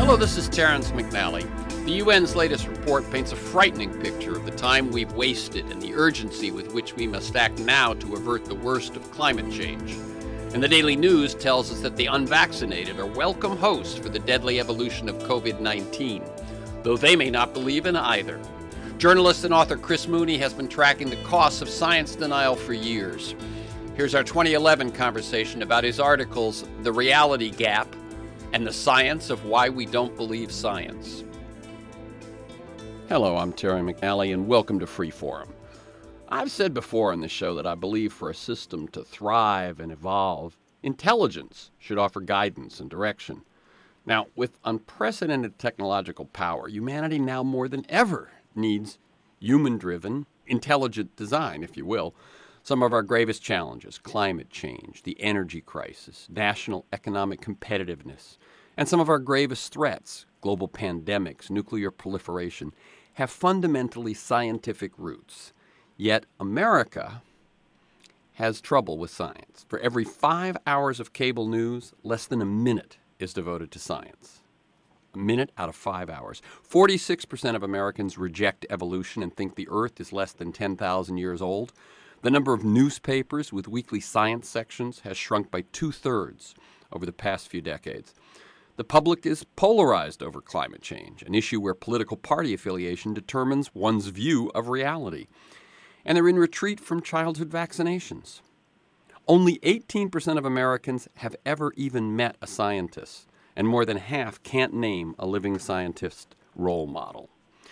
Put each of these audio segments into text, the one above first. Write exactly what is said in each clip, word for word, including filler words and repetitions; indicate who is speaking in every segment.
Speaker 1: Hello, this is Terrence McNally. The U N's latest report paints a frightening picture of the time we've wasted and the urgency with which we must act now to avert the worst of climate change. And the Daily News tells us that the unvaccinated are welcome hosts for the deadly evolution of covid nineteen, though they may not believe in either. Journalist and author Chris Mooney has been tracking the costs of science denial for years. Here's our twenty eleven conversation about his articles, The Reality Gap, and the science of why we don't believe science. Hello, I'm Terry McNally, and welcome to Freeforum. I've said before on this show that I believe for a system to thrive and evolve, intelligence should offer guidance and direction. Now, with unprecedented technological power, humanity now more than ever needs human-driven, intelligent design, if you will. Some of our gravest challenges, climate change, the energy crisis, national economic competitiveness, and some of our gravest threats, global pandemics, nuclear proliferation, have fundamentally scientific roots. Yet America has trouble with science. For every five hours of cable news, less than a minute is devoted to science. A minute out of five hours. forty-six percent of Americans reject evolution and think the Earth is less than ten thousand years old. The number of newspapers with weekly science sections has shrunk by two-thirds over the past few decades. The public is polarized over climate change, an issue where political party affiliation determines one's view of reality. And they're in retreat from childhood vaccinations. Only eighteen percent of Americans have ever even met a scientist, and more than half can't name a living scientist role model.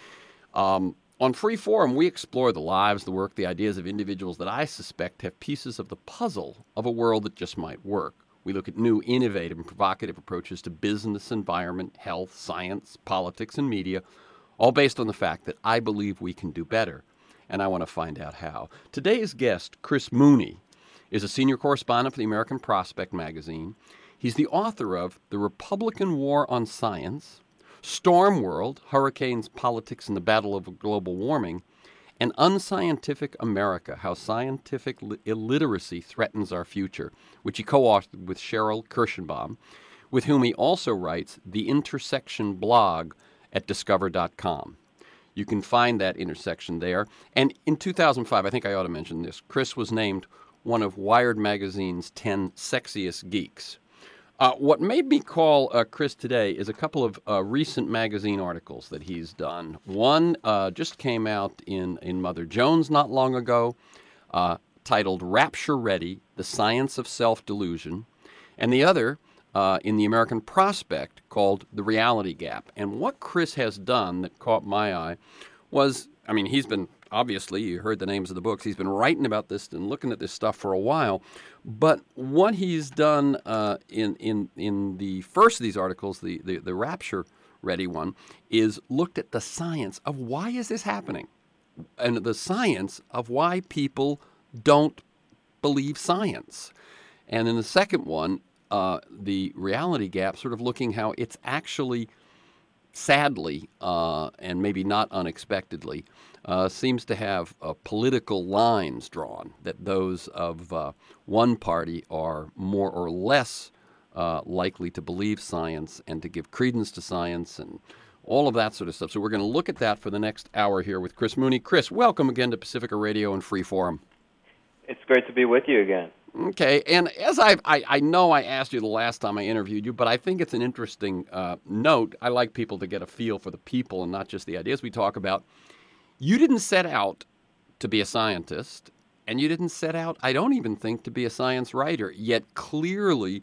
Speaker 1: Um, On Freeforum, we explore the lives, the work, the ideas of individuals that I suspect have pieces of the puzzle of a world that just might work. We look at new, innovative, and provocative approaches to business, environment, health, science, politics, and media, all based on the fact that I believe we can do better, and I want to find out how. Today's guest, Chris Mooney, is a senior correspondent for the American Prospect magazine. He's the author of The Republican War on Science, Storm World, Hurricanes, Politics, and the Battle of Global Warming, and Unscientific America, How Scientific Illiteracy Threatens Our Future, which he co-authored with Cheryl Kirschenbaum, with whom he also writes the Intersection blog at discover dot com. You can find that intersection there. And in two thousand five, I think I ought to mention this, Chris was named one of Wired Magazine's ten Sexiest Geeks. Uh, what made me call uh, Chris today is a couple of uh, recent magazine articles that he's done. One uh, just came out in, in Mother Jones not long ago, uh, titled Rapture Ready, The Science of Self-Delusion, and the other uh, in the American Prospect called The Reality Gap. And what Chris has done that caught my eye was, I mean, he's been, obviously, you heard the names of the books, he's been writing about this and looking at this stuff for a while. But what he's done uh, in, in in the first of these articles, the, the, the Rapture Ready one, is looked at the science of why is this happening, and the science of why people don't believe science. And in the second one, uh, the Reality Gap, sort of looking how it's actually, sadly, uh, and maybe not unexpectedly, Uh, seems to have uh, political lines drawn, that those of uh, one party are more or less uh, likely to believe science and to give credence to science and all of that sort of stuff. So we're going to look at that for the next hour here with Chris Mooney. Chris, welcome again to Pacifica Radio and Freeforum.
Speaker 2: It's great to be with you again.
Speaker 1: Okay, and as I've, I I know I asked you the last time I interviewed you, but I think it's an interesting uh, note. I like people to get a feel for the people and not just the ideas we talk about. You didn't set out to be a scientist, and you didn't set out, I don't even think, to be a science writer. Yet clearly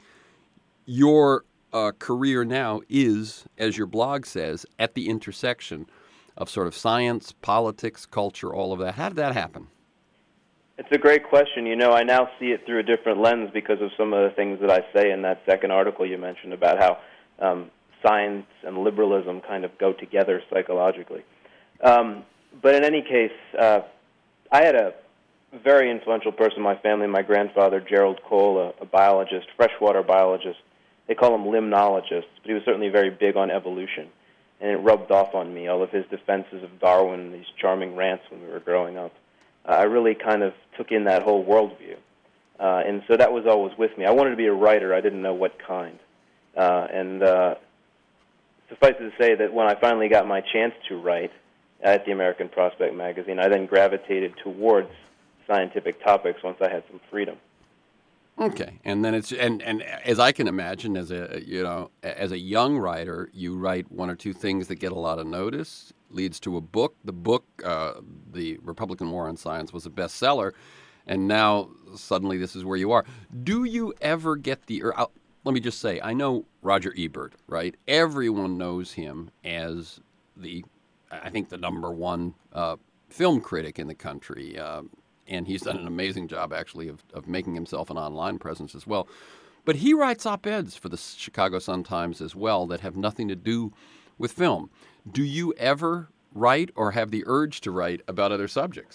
Speaker 1: your uh, career now is, as your blog says, at the intersection of sort of science, politics, culture, all of that. How did that happen?
Speaker 2: It's a great question. You know, I now see it through a different lens because of some of the things that I say in that second article you mentioned about how um, science and liberalism kind of go together psychologically. Um, But in any case, uh, I had a very influential person in my family, my grandfather, Gerald Cole, a, a biologist, freshwater biologist. They call him limnologist, but he was certainly very big on evolution. And it rubbed off on me, all of his defenses of Darwin and these charming rants when we were growing up. Uh, I really kind of took in that whole worldview. Uh, and so that was always with me. I wanted to be a writer. I didn't know what kind. Uh, and uh, suffice it to say that when I finally got my chance to write at the American Prospect magazine, I then gravitated towards scientific topics once I had some freedom.
Speaker 1: Okay, and then it's and, and as I can imagine, as a you know as a young writer, you write one or two things that get a lot of notice, leads to a book. The book, uh, the Republican War on Science, was a bestseller, and now suddenly this is where you are. Do you ever get the? Or, I'll, let me just say, I know Roger Ebert, right? Everyone knows him as the, I think, the number one uh, film critic in the country. Uh, And he's done an amazing job, actually, of, of making himself an online presence as well. But he writes op-eds for the Chicago Sun-Times as well that have nothing to do with film. Do you ever write or have the urge to write about other subjects?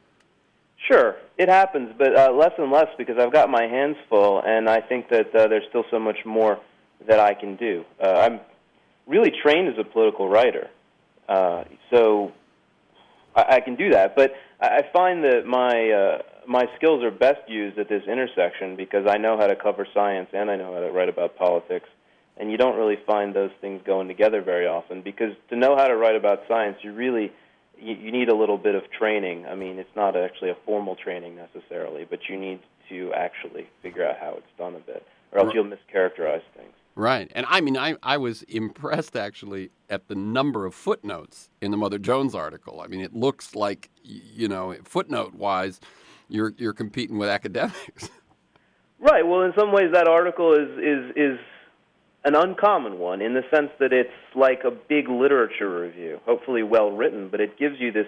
Speaker 2: Sure, it happens, but uh, less and less because I've got my hands full, and I think that uh, there's still so much more that I can do. Uh, I'm really trained as a political writer, uh, so I, I can do that, but I find that my uh, my skills are best used at this intersection because I know how to cover science and I know how to write about politics, and you don't really find those things going together very often because to know how to write about science, you really you, you need a little bit of training. I mean, it's not actually a formal training necessarily, but you need to actually figure out how it's done a bit, or else you'll mischaracterize things.
Speaker 1: Right. And I mean, I, I was impressed, actually, at the number of footnotes in the Mother Jones article. I mean, it looks like, you know, footnote-wise, you're you're competing with academics.
Speaker 2: Right. Well, in some ways, that article is, is, is an uncommon one in the sense that it's like a big literature review, hopefully well-written, but it gives you this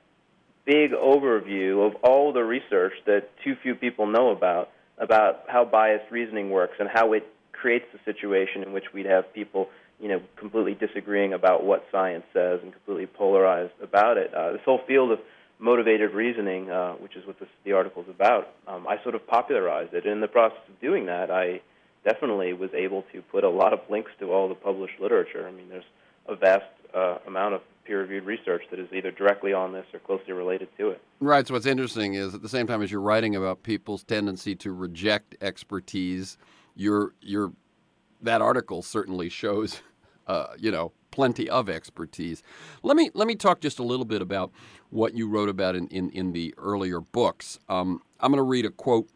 Speaker 2: big overview of all the research that too few people know about, about how biased reasoning works and how it creates the situation in which we'd have people, you know, completely disagreeing about what science says and completely polarized about it. Uh, this whole field of motivated reasoning, uh, which is what this, the article is about, um, I sort of popularized it. And in the process of doing that, I definitely was able to put a lot of links to all the published literature. I mean, there's a vast uh, amount of peer-reviewed research that is either directly on this or closely related to it.
Speaker 1: Right. So what's interesting is at the same time as you're writing about people's tendency to reject expertise, Your your that article certainly shows, uh, you know, plenty of expertise. Let me let me talk just a little bit about what you wrote about in, in, in the earlier books. Um, I'm going to read a quote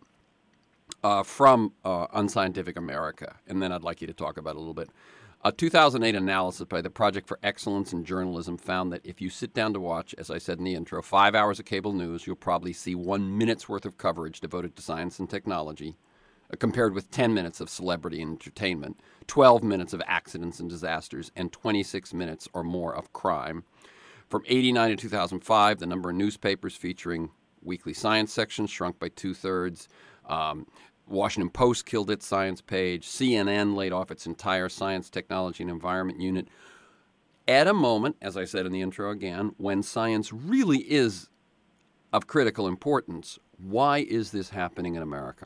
Speaker 1: uh, from uh, Unscientific America, and then I'd like you to talk about it a little bit. A two thousand eight analysis by the Project for Excellence in Journalism found that if you sit down to watch, as I said in the intro, five hours of cable news, you'll probably see one minute's worth of coverage devoted to science and technology, compared with ten minutes of celebrity and entertainment, twelve minutes of accidents and disasters, and twenty-six minutes or more of crime. From eighty-nine to two thousand five, the number of newspapers featuring weekly science sections shrunk by two-thirds. Um, Washington Post killed its science page. C N N laid off its entire science, technology, and environment unit. At a moment, as I said in the intro again, when science really is of critical importance, why is this happening in America?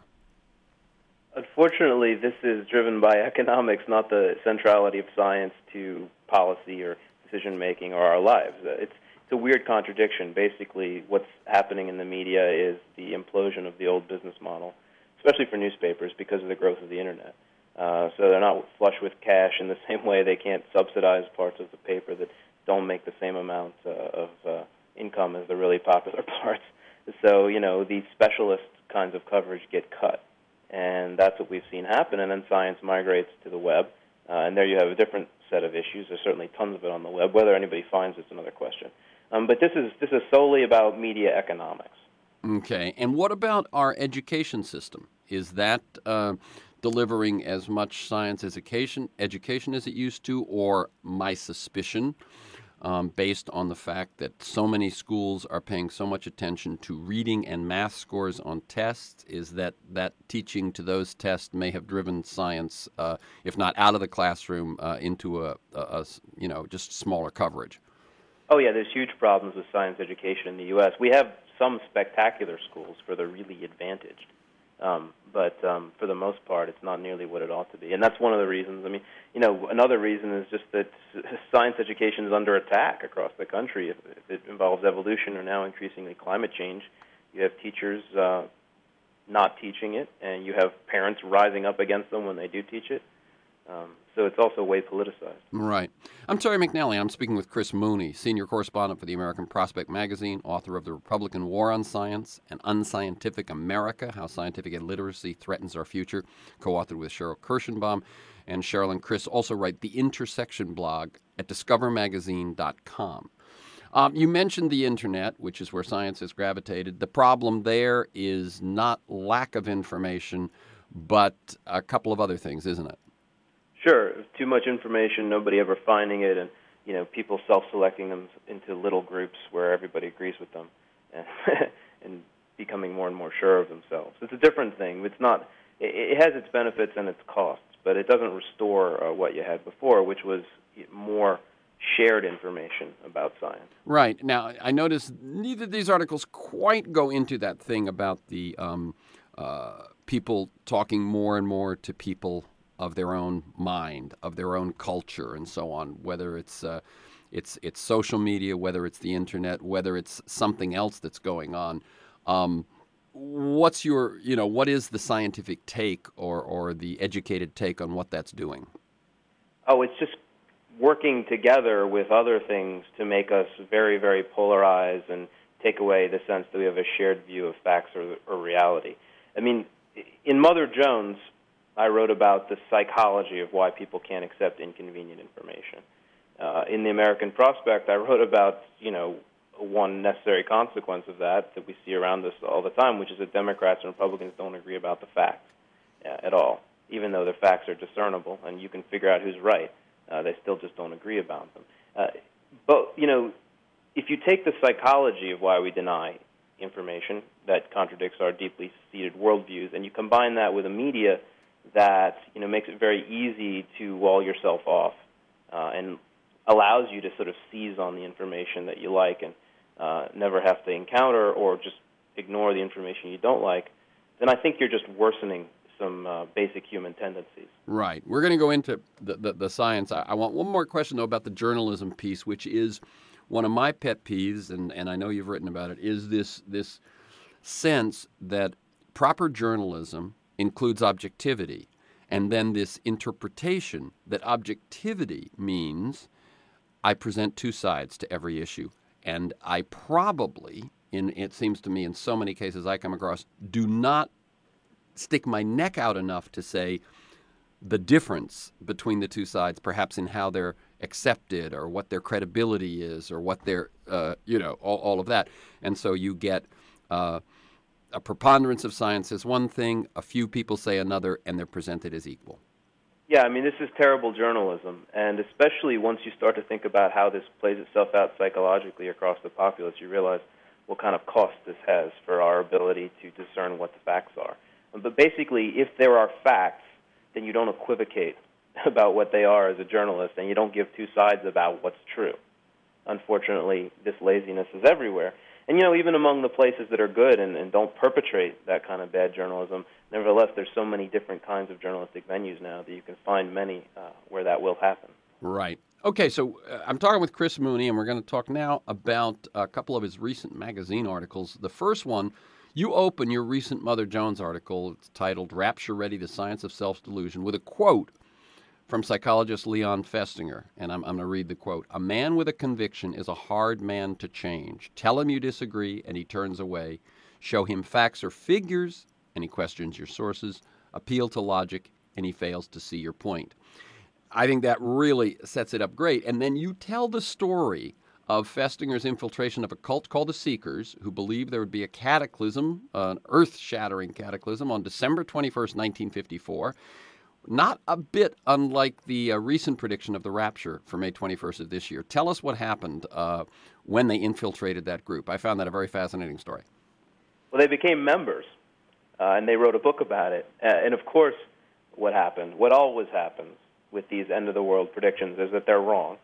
Speaker 2: Unfortunately, this is driven by economics, not the centrality of science to policy or decision-making or our lives. It's, it's a weird contradiction. Basically, what's happening in the media is the implosion of the old business model, especially for newspapers because of the growth of the Internet. Uh, so they're not flush with cash in the same way they can't subsidize parts of the paper that don't make the same amount uh, of uh, income as the really popular parts. So, you know, these specialist kinds of coverage get cut. And that's what we've seen happen, and then science migrates to the web, uh, and there you have a different set of issues. There's certainly tons of it on the web. Whether anybody finds it's another question. Um, but this is this is solely about media economics.
Speaker 1: Okay, and what about our education system? Is that uh, delivering as much science education education as it used to, or my suspicion, um, based on the fact that so many schools are paying so much attention to reading and math scores on tests, is that that teaching to those tests may have driven science, uh, if not out of the classroom, uh, into a, a, a, you know, just smaller coverage?
Speaker 2: Oh, yeah, there's huge problems with science education in the U S. We have some spectacular schools for the really advantaged. Um, but um, for the most part, it's not nearly what it ought to be. And that's one of the reasons. I mean, you know, another reason is just that science education is under attack across the country. If, if it involves evolution or now increasingly climate change, you have teachers uh, not teaching it, and you have parents rising up against them when they do teach it. Um, So it's also way politicized.
Speaker 1: Right. I'm Terry McNally. I'm speaking with Chris Mooney, senior correspondent for the American Prospect magazine, author of The Republican War on Science and Unscientific America, How Scientific Illiteracy Threatens Our Future, co-authored with Cheryl Kirschenbaum. And Cheryl and Chris also write the Intersection blog at discover magazine dot com. Um, you mentioned the Internet, which is where science has gravitated. The problem there is not lack of information, but a couple of other things, isn't it?
Speaker 2: Sure, too much information, nobody ever finding it, and you know, people self-selecting them into little groups where everybody agrees with them, and, and becoming more and more sure of themselves. It's a different thing. It's not. It, it has its benefits and its costs, but it doesn't restore uh, what you had before, which was more shared information about science.
Speaker 1: Right. Now, I notice neither of these articles quite go into that thing about the um, uh, people talking more and more to people of their own mind, of their own culture, and so on. Whether it's uh, it's it's social media, whether it's the internet, whether it's something else that's going on. Um, what's your, you know, what is the scientific take or or the educated take on what that's doing?
Speaker 2: Oh, it's just working together with other things to make us very, very polarized and take away the sense that we have a shared view of facts or, or reality. I mean, in Mother Jones, I wrote about the psychology of why people can't accept inconvenient information. Uh, in the American Prospect, I wrote about, you know, one necessary consequence of that that we see around us all the time, which is that Democrats and Republicans don't agree about the facts uh, at all, even though the facts are discernible and you can figure out who's right. Uh, they still just don't agree about them. Uh, but, you know, if you take the psychology of why we deny information that contradicts our deeply seated worldviews, and you combine that with a media that, you know, makes it very easy to wall yourself off uh, and allows you to sort of seize on the information that you like and uh, never have to encounter or just ignore the information you don't like, then I think you're just worsening some uh, basic human tendencies.
Speaker 1: Right. We're going to go into the, the, the science. I, I want one more question, though, about the journalism piece, which is one of my pet peeves, and, and I know you've written about it, is this this sense that proper journalism includes objectivity, and then this interpretation that objectivity means I present two sides to every issue. And I probably, in it seems to me in so many cases I come across, do not stick my neck out enough to say the difference between the two sides, perhaps in how they're accepted or what their credibility is or what their, uh, you know, all, all of that. And so you get uh, a preponderance of science says one thing, a few people say another, and they're presented as equal.
Speaker 2: Yeah, I mean, this is terrible journalism, and especially once you start to think about how this plays itself out psychologically across the populace, you realize what kind of cost this has for our ability to discern what the facts are. But basically, if there are facts, then you don't equivocate about what they are as a journalist, and you don't give two sides about what's true. Unfortunately, this laziness is everywhere. And, you know, even among the places that are good and, and don't perpetrate that kind of bad journalism, nevertheless, there's so many different kinds of journalistic venues now that you can find many uh, where that will happen.
Speaker 1: Right. Okay, so uh, I'm talking with Chris Mooney, and we're going to talk now about a couple of his recent magazine articles. The first one, you open your recent Mother Jones article. It's titled Rapture Ready, The Science of Self-Delusion, with a quote from psychologist Leon Festinger, and I'm, I'm going to read the quote. A man with a conviction is a hard man to change. Tell him you disagree, and he turns away. Show him facts or figures, and he questions your sources. Appeal to logic, and he fails to see your point. I think that really sets it up great. And then you tell the story of Festinger's infiltration of a cult called the Seekers, who believed there would be a cataclysm, an earth-shattering cataclysm, on December twenty-first, nineteen fifty-four. Not a bit unlike the uh, recent prediction of the rapture for May twenty-first of this year. Tell us what happened uh, when they infiltrated that group. I found that a very fascinating story.
Speaker 2: Well, they became members, uh, and they wrote a book about it. Uh, and, of course, what happened, what always happens with these end-of-the-world predictions is that they're wrong.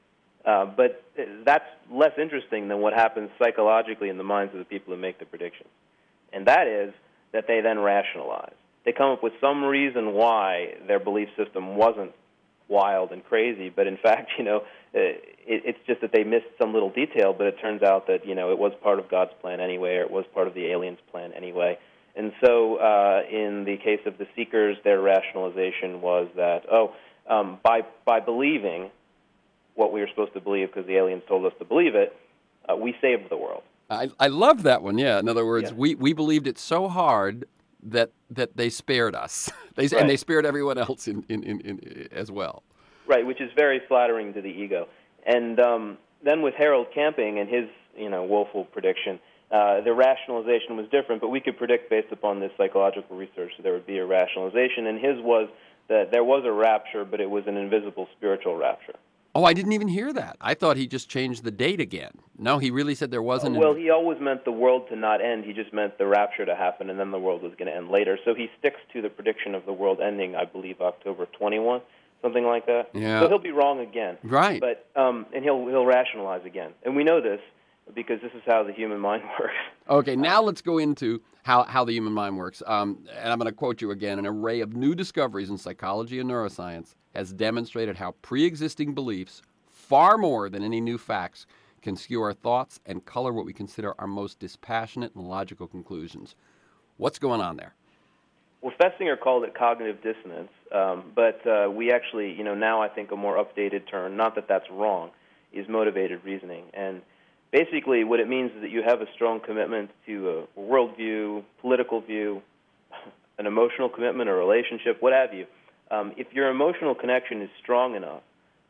Speaker 2: Uh, but that's less interesting than what happens psychologically in the minds of the people who make the predictions. And that is that they then rationalize. They come up with some reason why their belief system wasn't wild and crazy, but in fact, you know, it, it's just that they missed some little detail, but it turns out that, you know, it was part of God's plan anyway, or it was part of the aliens' plan anyway. And so uh, in the case of the Seekers, their rationalization was that, oh, um, by by believing what we were supposed to believe because the aliens told us to believe it, uh, we saved the world.
Speaker 1: I, I love that one, yeah. In other words,
Speaker 2: Yeah.
Speaker 1: we, we believed it so hard that that they spared us. they,
Speaker 2: Right.
Speaker 1: And they spared everyone else in, in, in, in, as well.
Speaker 2: Right, which is very flattering to the ego. And um, then with Harold Camping and his, you know, woeful prediction, uh, the rationalization was different, but we could predict based upon this psychological research that there would be a rationalization, and his was that there was a rapture, but it was an invisible spiritual rapture.
Speaker 1: Oh, I didn't even hear that. I thought he just changed the date again. No, he really said there
Speaker 2: Uh,
Speaker 1: wasn't.
Speaker 2: well, he always meant the world to not end. He just meant the rapture to happen, and then the world was going to end later. So he sticks to the prediction of the world ending, I believe, October twenty-first, something like that.
Speaker 1: Yeah.
Speaker 2: So he'll be wrong again.
Speaker 1: Right.
Speaker 2: But um, and he'll he'll rationalize again, and we know this because this is how the human mind works.
Speaker 1: Okay, now let's go into how, how the human mind works. Um, and I'm going to quote you again. An array of new discoveries in psychology and neuroscience has demonstrated how pre-existing beliefs, far more than any new facts, can skew our thoughts and color what we consider our most dispassionate and logical conclusions. What's going on there?
Speaker 2: Well, Festinger called it cognitive dissonance, um, but uh, we actually, you know, now I think a more updated term, not that that's wrong, is motivated reasoning. And basically what it means is that you have a strong commitment to a worldview, political view, an emotional commitment, a relationship, what have you. Um, if your emotional connection is strong enough,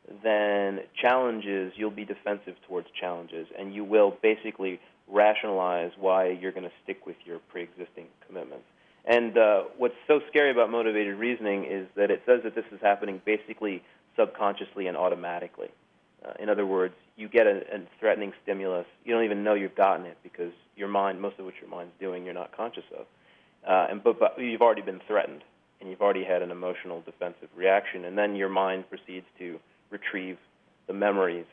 Speaker 2: then challenges, you'll be defensive towards challenges, and you will basically rationalize why you're going to stick with your pre-existing commitments. And uh, what's so scary about motivated reasoning is that it says that this is happening basically subconsciously and automatically. Uh, in other words, you get a, a threatening stimulus. You don't even know you've gotten it because your mind, most of what your mind's doing, you're not conscious of. Uh, and but, but you've already been threatened, and you've already had an emotional defensive reaction, and then your mind proceeds to retrieve the memories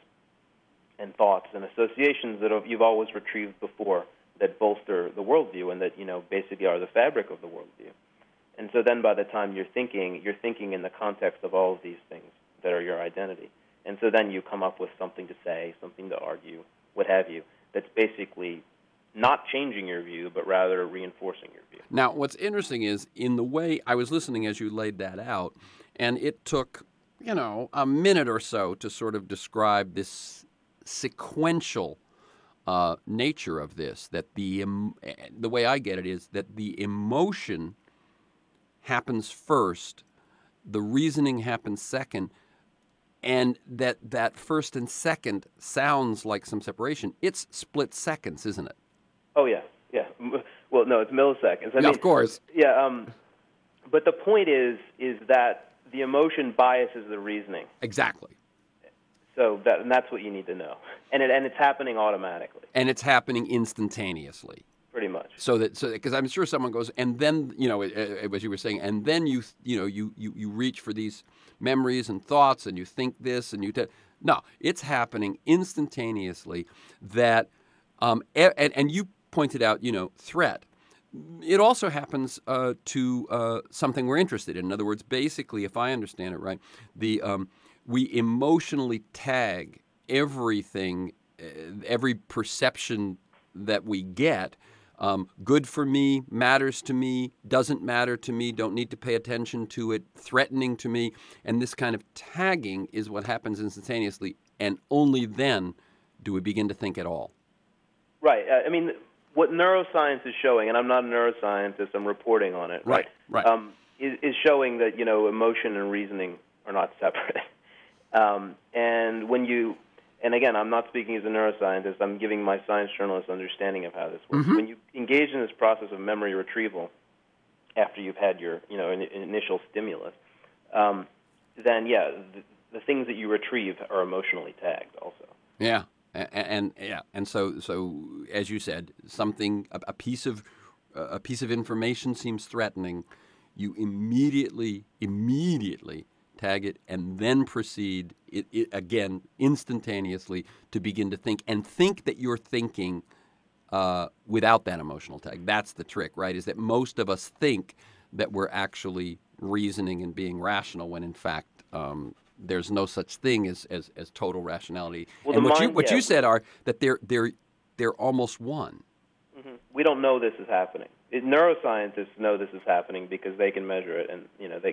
Speaker 2: and thoughts and associations that you've always retrieved before that bolster the worldview and that, you know, basically are the fabric of the worldview. And so then by the time you're thinking, you're thinking in the context of all of these things that are your identity. And so then you come up with something to say, something to argue, what have you, that's basically not changing your view, but rather reinforcing your view.
Speaker 1: Now, what's interesting is in the way I was listening as you laid that out, and it took, you know, a minute or so to sort of describe this sequential uh, nature of this, that the, um, the way I get it is that the emotion happens first, the reasoning happens second, and that that first and second sounds like some separation. It's split seconds, isn't it?
Speaker 2: Oh, yeah, yeah. Well, no, it's milliseconds. I
Speaker 1: yeah,
Speaker 2: mean,
Speaker 1: of course.
Speaker 2: Yeah, um, but the point is is that the emotion biases the reasoning.
Speaker 1: Exactly.
Speaker 2: So that, and that's what you need to know. And it, and it's happening automatically.
Speaker 1: And it's happening instantaneously.
Speaker 2: Pretty much.
Speaker 1: So that, so because I'm sure someone goes, and then, you know, as you were saying, and then you, you know, you, you, you reach for these memories and thoughts, and you think this, and you, te- no, it's happening instantaneously. That, um, and, and you pointed out, you know, threat. It also happens uh, to uh, something we're interested in. In other words, basically, if I understand it right, the um, we emotionally tag everything, uh, every perception that we get. Um, good for me, matters to me, doesn't matter to me, don't need to pay attention to it, threatening to me. And this kind of tagging is what happens instantaneously, and only then do we begin to think at all.
Speaker 2: Right. Uh, I mean, what neuroscience is showing, and I'm not a neuroscientist, I'm reporting on it,
Speaker 1: right, right.
Speaker 2: Um, is, is showing that, you know, emotion and reasoning are not separate. um, and when you... And again, I'm not speaking as a neuroscientist. I'm giving my science journalist understanding of how this works.
Speaker 1: Mm-hmm.
Speaker 2: When you engage in this process of memory retrieval after you've had your, you know, in, initial stimulus, um, then yeah, the, the things that you retrieve are emotionally tagged also.
Speaker 1: Yeah, and, and yeah, and so so as you said, something a, a piece of a piece of information seems threatening, you immediately immediately. tag it, and then proceed, it, it, again, instantaneously to begin to think, and think that you're thinking uh, without that emotional tag. That's the trick, right, is that most of us think that we're actually reasoning and being rational when, in fact, um, there's no such thing as, as, as total rationality.
Speaker 2: Well,
Speaker 1: and what,
Speaker 2: mind,
Speaker 1: you, what
Speaker 2: yeah.
Speaker 1: you said are that they're, they're, they're almost one.
Speaker 2: Mm-hmm. We don't know this is happening. It, neuroscientists know this is happening because they can measure it, and, you know, they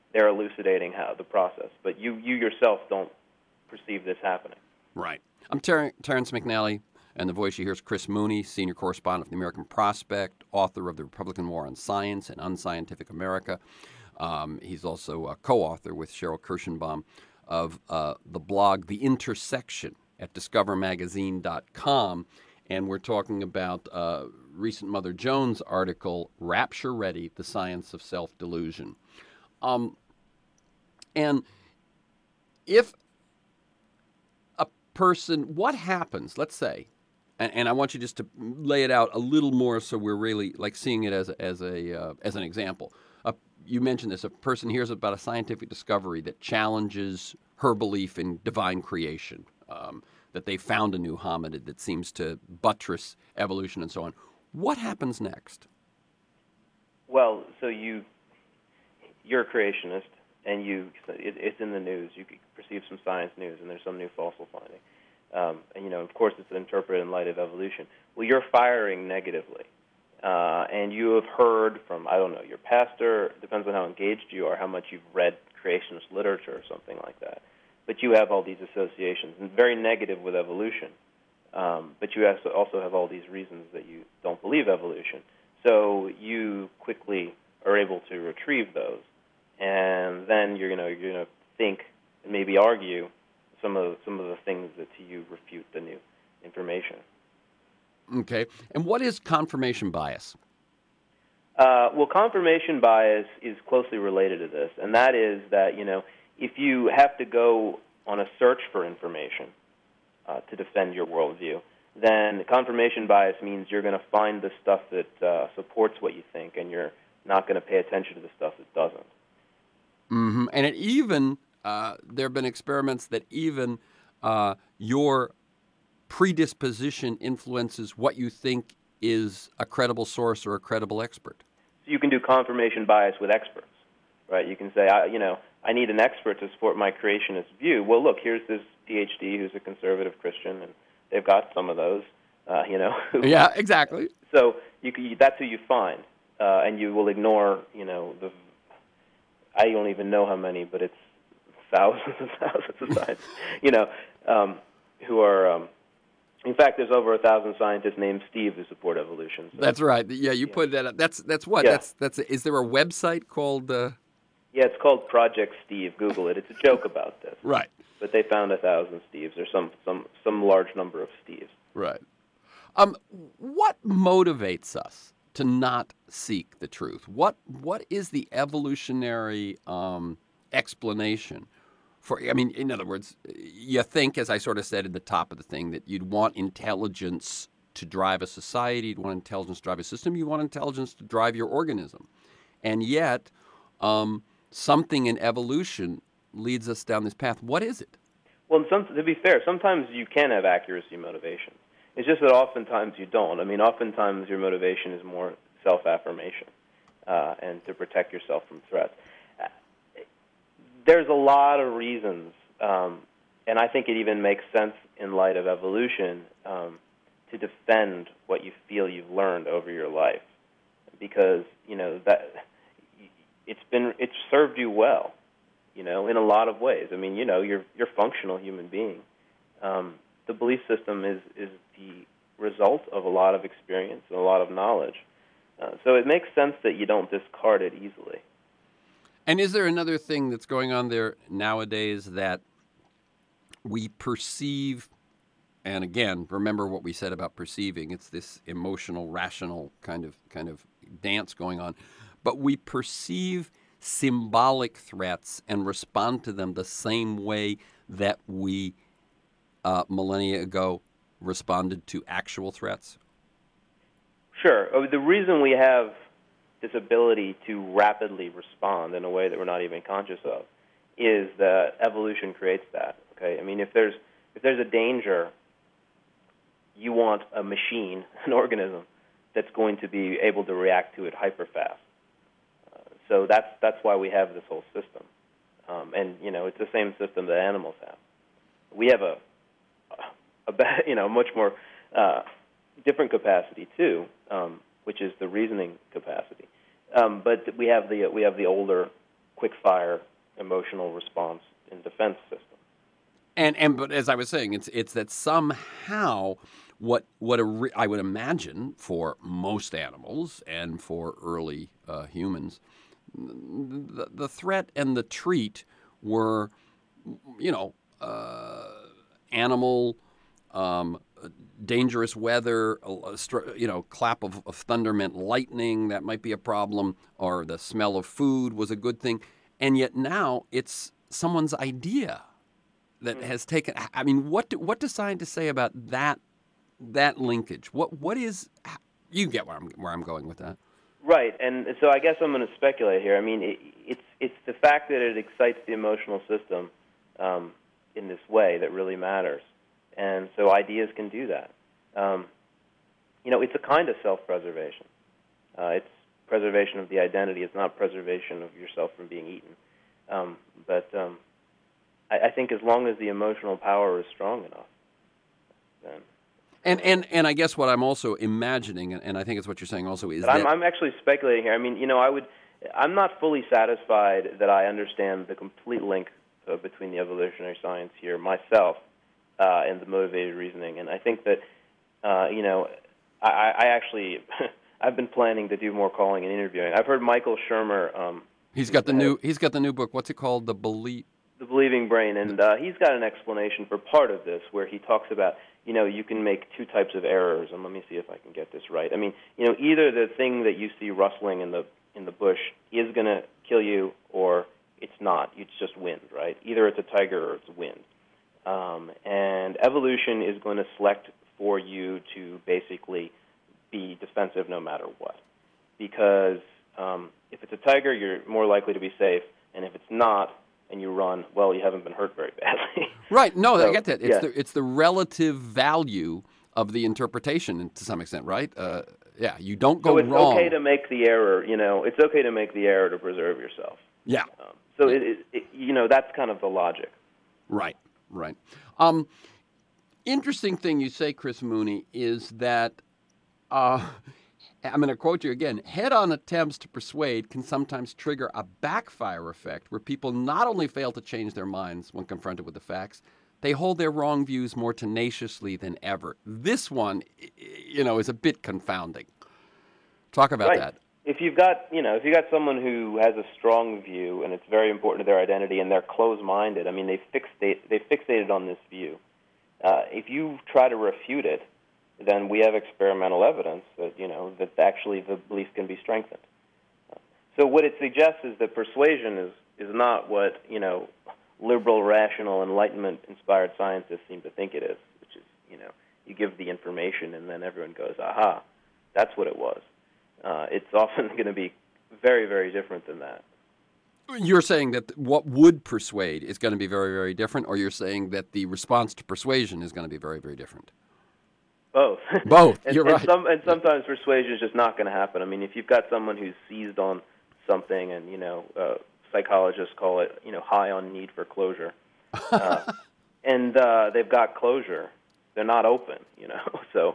Speaker 2: they're elucidating how the process. But you, you yourself don't perceive this happening.
Speaker 1: Right. I'm Ter- Terrence McNally, and the voice you hear is Chris Mooney, senior correspondent of the American Prospect, author of The Republican War on Science and Unscientific America. Um, he's also a co-author with Cheryl Kirschenbaum of uh, the blog The Intersection at discover magazine dot com. And we're talking about a uh, recent Mother Jones article, Rapture Ready, The Science of Self-Delusion. Um, and if a person, what happens, let's say, and, and I want you just to lay it out a little more so we're really like seeing it as a, as a uh, as an example. Uh, you mentioned this, a person hears about a scientific discovery that challenges her belief in divine creation, um, that they found a new hominid that seems to buttress evolution and so on. What happens next?
Speaker 2: Well, so you, you're a creationist, and you, it, it's in the news. You perceive some science news, and there's some new fossil finding. Um, and, you know, of course, it's interpreted in light of evolution. Well, you're firing negatively. Uh, and you have heard from, I don't know, your pastor, it depends on how engaged you are, how much you've read creationist literature or something like that. But you have all these associations, and very negative with evolution. Um, but you also have all these reasons that you don't believe evolution. So you quickly are able to retrieve those, and then you're going you're going to think and maybe argue some of some of the things that to you refute the new information.
Speaker 1: Okay. And what is confirmation bias?
Speaker 2: Uh, well, confirmation bias is closely related to this, and that is that, you know, if you have to go on a search for information uh, to defend your worldview, then confirmation bias means you're going to find the stuff that uh, supports what you think, and you're not going to pay attention to the stuff that doesn't.
Speaker 1: Mm-hmm. And it even, uh, there have been experiments that even uh, your predisposition influences what you think is a credible source or a credible expert.
Speaker 2: So you can do confirmation bias with experts, right? You can say, I, you know, I need an expert to support my creationist view. Well, look, here's this P H D who's a conservative Christian, and they've got some of those, uh, you know.
Speaker 1: Yeah, exactly.
Speaker 2: So you can, that's who you find, uh, and you will ignore, you know, the. I don't even know how many, but it's thousands and thousands of scientists, you know, um, who are. Um, In fact, there's over a thousand scientists named Steve who support evolution. So.
Speaker 1: That's right. Yeah, you yeah. put that up. That's that's what.
Speaker 2: Yeah.
Speaker 1: That's that's. A, is there a website called? Uh...
Speaker 2: Yeah, it's called Project Steve. Google it. It's a joke about this.
Speaker 1: Right.
Speaker 2: But they found a thousand Steves, or some some some large number of Steves.
Speaker 1: Right. Um, what motivates us to not seek the truth? What what is the evolutionary um, explanation? For, I mean, in other words, you think, as I sort of said at the top of the thing, that you'd want intelligence to drive a society, you'd want intelligence to drive a system, you want intelligence to drive your organism. And yet, um, something in evolution leads us down this path. What is it?
Speaker 2: Well, some, to be fair, sometimes you can have accuracy motivation. It's just that oftentimes you don't. I mean, oftentimes your motivation is more self-affirmation uh, and to protect yourself from threats. There's a lot of reasons, um, and I think it even makes sense in light of evolution um, to defend what you feel you've learned over your life, because you know that it's been it's served you well, you know, in a lot of ways. I mean, you know, you're you're a functional human being. Um, the belief system is is the result of a lot of experience and a lot of knowledge, uh, so it makes sense that you don't discard it easily.
Speaker 1: And is there another thing that's going on there nowadays that we perceive, and again, remember what we said about perceiving, it's this emotional, rational kind of kind of dance going on, but we perceive symbolic threats and respond to them the same way that we uh, millennia ago responded to actual threats?
Speaker 2: Sure. The reason we have this ability to rapidly respond in a way that we're not even conscious of is that evolution creates that. Okay, I mean, if there's if there's a danger, you want a machine, an organism, that's going to be able to react to it hyper fast. Uh, so that's that's why we have this whole system, um, and you know, it's the same system that animals have. We have a a, a you know much more uh, different capacity too. Um, which is the reasoning capacity. Um, but we have the we have the older quick-fire emotional response and defense system.
Speaker 1: And and but as I was saying, it's it's that somehow what what a re- I would imagine for most animals and for early uh, humans, the, the threat and the treat were, you know, uh, animal, um, dangerous weather. A, str- you know, clap of, of thunder meant lightning. That might be a problem. Or the smell of food was a good thing. And yet now it's someone's idea that has taken. I mean, what do, what do scientists say about that that linkage? What what is? You get where I'm where I'm going with that.
Speaker 2: Right, and so I guess I'm going to speculate here. I mean, it, it's it's the fact that it excites the emotional system um, in this way that really matters, and so ideas can do that. Um, you know, it's a kind of self-preservation. Uh, it's preservation of the identity. It's not preservation of yourself from being eaten. Um, but um, I, I think as long as the emotional power is strong enough, then.
Speaker 1: And, and and I guess what I'm also imagining, and, and I think it's what you're saying also, is
Speaker 2: but
Speaker 1: that...
Speaker 2: I'm, I'm actually speculating here. I mean, you know, I would, I'm not fully satisfied that I understand the complete link uh, between the evolutionary science here myself uh, and the motivated reasoning. And I think that, uh, you know, I, I actually, I've been planning to do more calling and interviewing. I've heard Michael Shermer. Um,
Speaker 1: he's got the new. He's got the new book. What's it called? The Belief.
Speaker 2: The Believing Brain, and uh, he's got an explanation for part of this where he talks about, you know, you can make two types of errors, and let me see if I can get this right. I mean, you know, either the thing that you see rustling in the in the bush is going to kill you, or it's not. It's just wind, right? Either it's a tiger or it's wind. Um, and evolution is going to select for you to basically be defensive no matter what, because um, if it's a tiger, you're more likely to be safe, and if it's not, and you run, well, you haven't been hurt very badly.
Speaker 1: Right. No,
Speaker 2: so,
Speaker 1: I get that. It's
Speaker 2: yeah.
Speaker 1: the it's the relative value of the interpretation to some extent, right? Uh, yeah, you don't go
Speaker 2: so it's
Speaker 1: wrong.
Speaker 2: okay to make the error. You know, it's okay to make the error to preserve yourself.
Speaker 1: Yeah.
Speaker 2: Um, so
Speaker 1: yeah.
Speaker 2: It, it, it, you know, that's kind of the logic.
Speaker 1: Right. Right. Um, interesting thing you say, Chris Mooney, is that. Uh, I'm going to quote you again. Head-on attempts to persuade can sometimes trigger a backfire effect where people not only fail to change their minds when confronted with the facts, they hold their wrong views more tenaciously than ever. This one, you know, is a bit confounding. Talk about
Speaker 2: right.
Speaker 1: that.
Speaker 2: If you've got, you know, if you've got someone who has a strong view and it's very important to their identity and they're closed-minded, I mean, they fixate, they fixated on this view. Uh, if you try to refute it, then we have experimental evidence that, you know, that actually the belief can be strengthened. So what it suggests is that persuasion is, is not what, you know, liberal, rational, Enlightenment-inspired scientists seem to think it is, which is, you know, you give the information and then everyone goes, aha, that's what it was. Uh, it's often going to be very, very different than that.
Speaker 1: You're saying that what would persuade is going to be very, very different, or you're saying that the response to persuasion is going to be very, very different?
Speaker 2: Both.
Speaker 1: Both.
Speaker 2: and,
Speaker 1: You're
Speaker 2: and
Speaker 1: right.
Speaker 2: Some, and sometimes persuasion is just not going to happen. I mean, if you've got someone who's seized on something, and you know, uh, psychologists call it, you know, high on need for closure, uh, and uh, they've got closure, they're not open. You know, so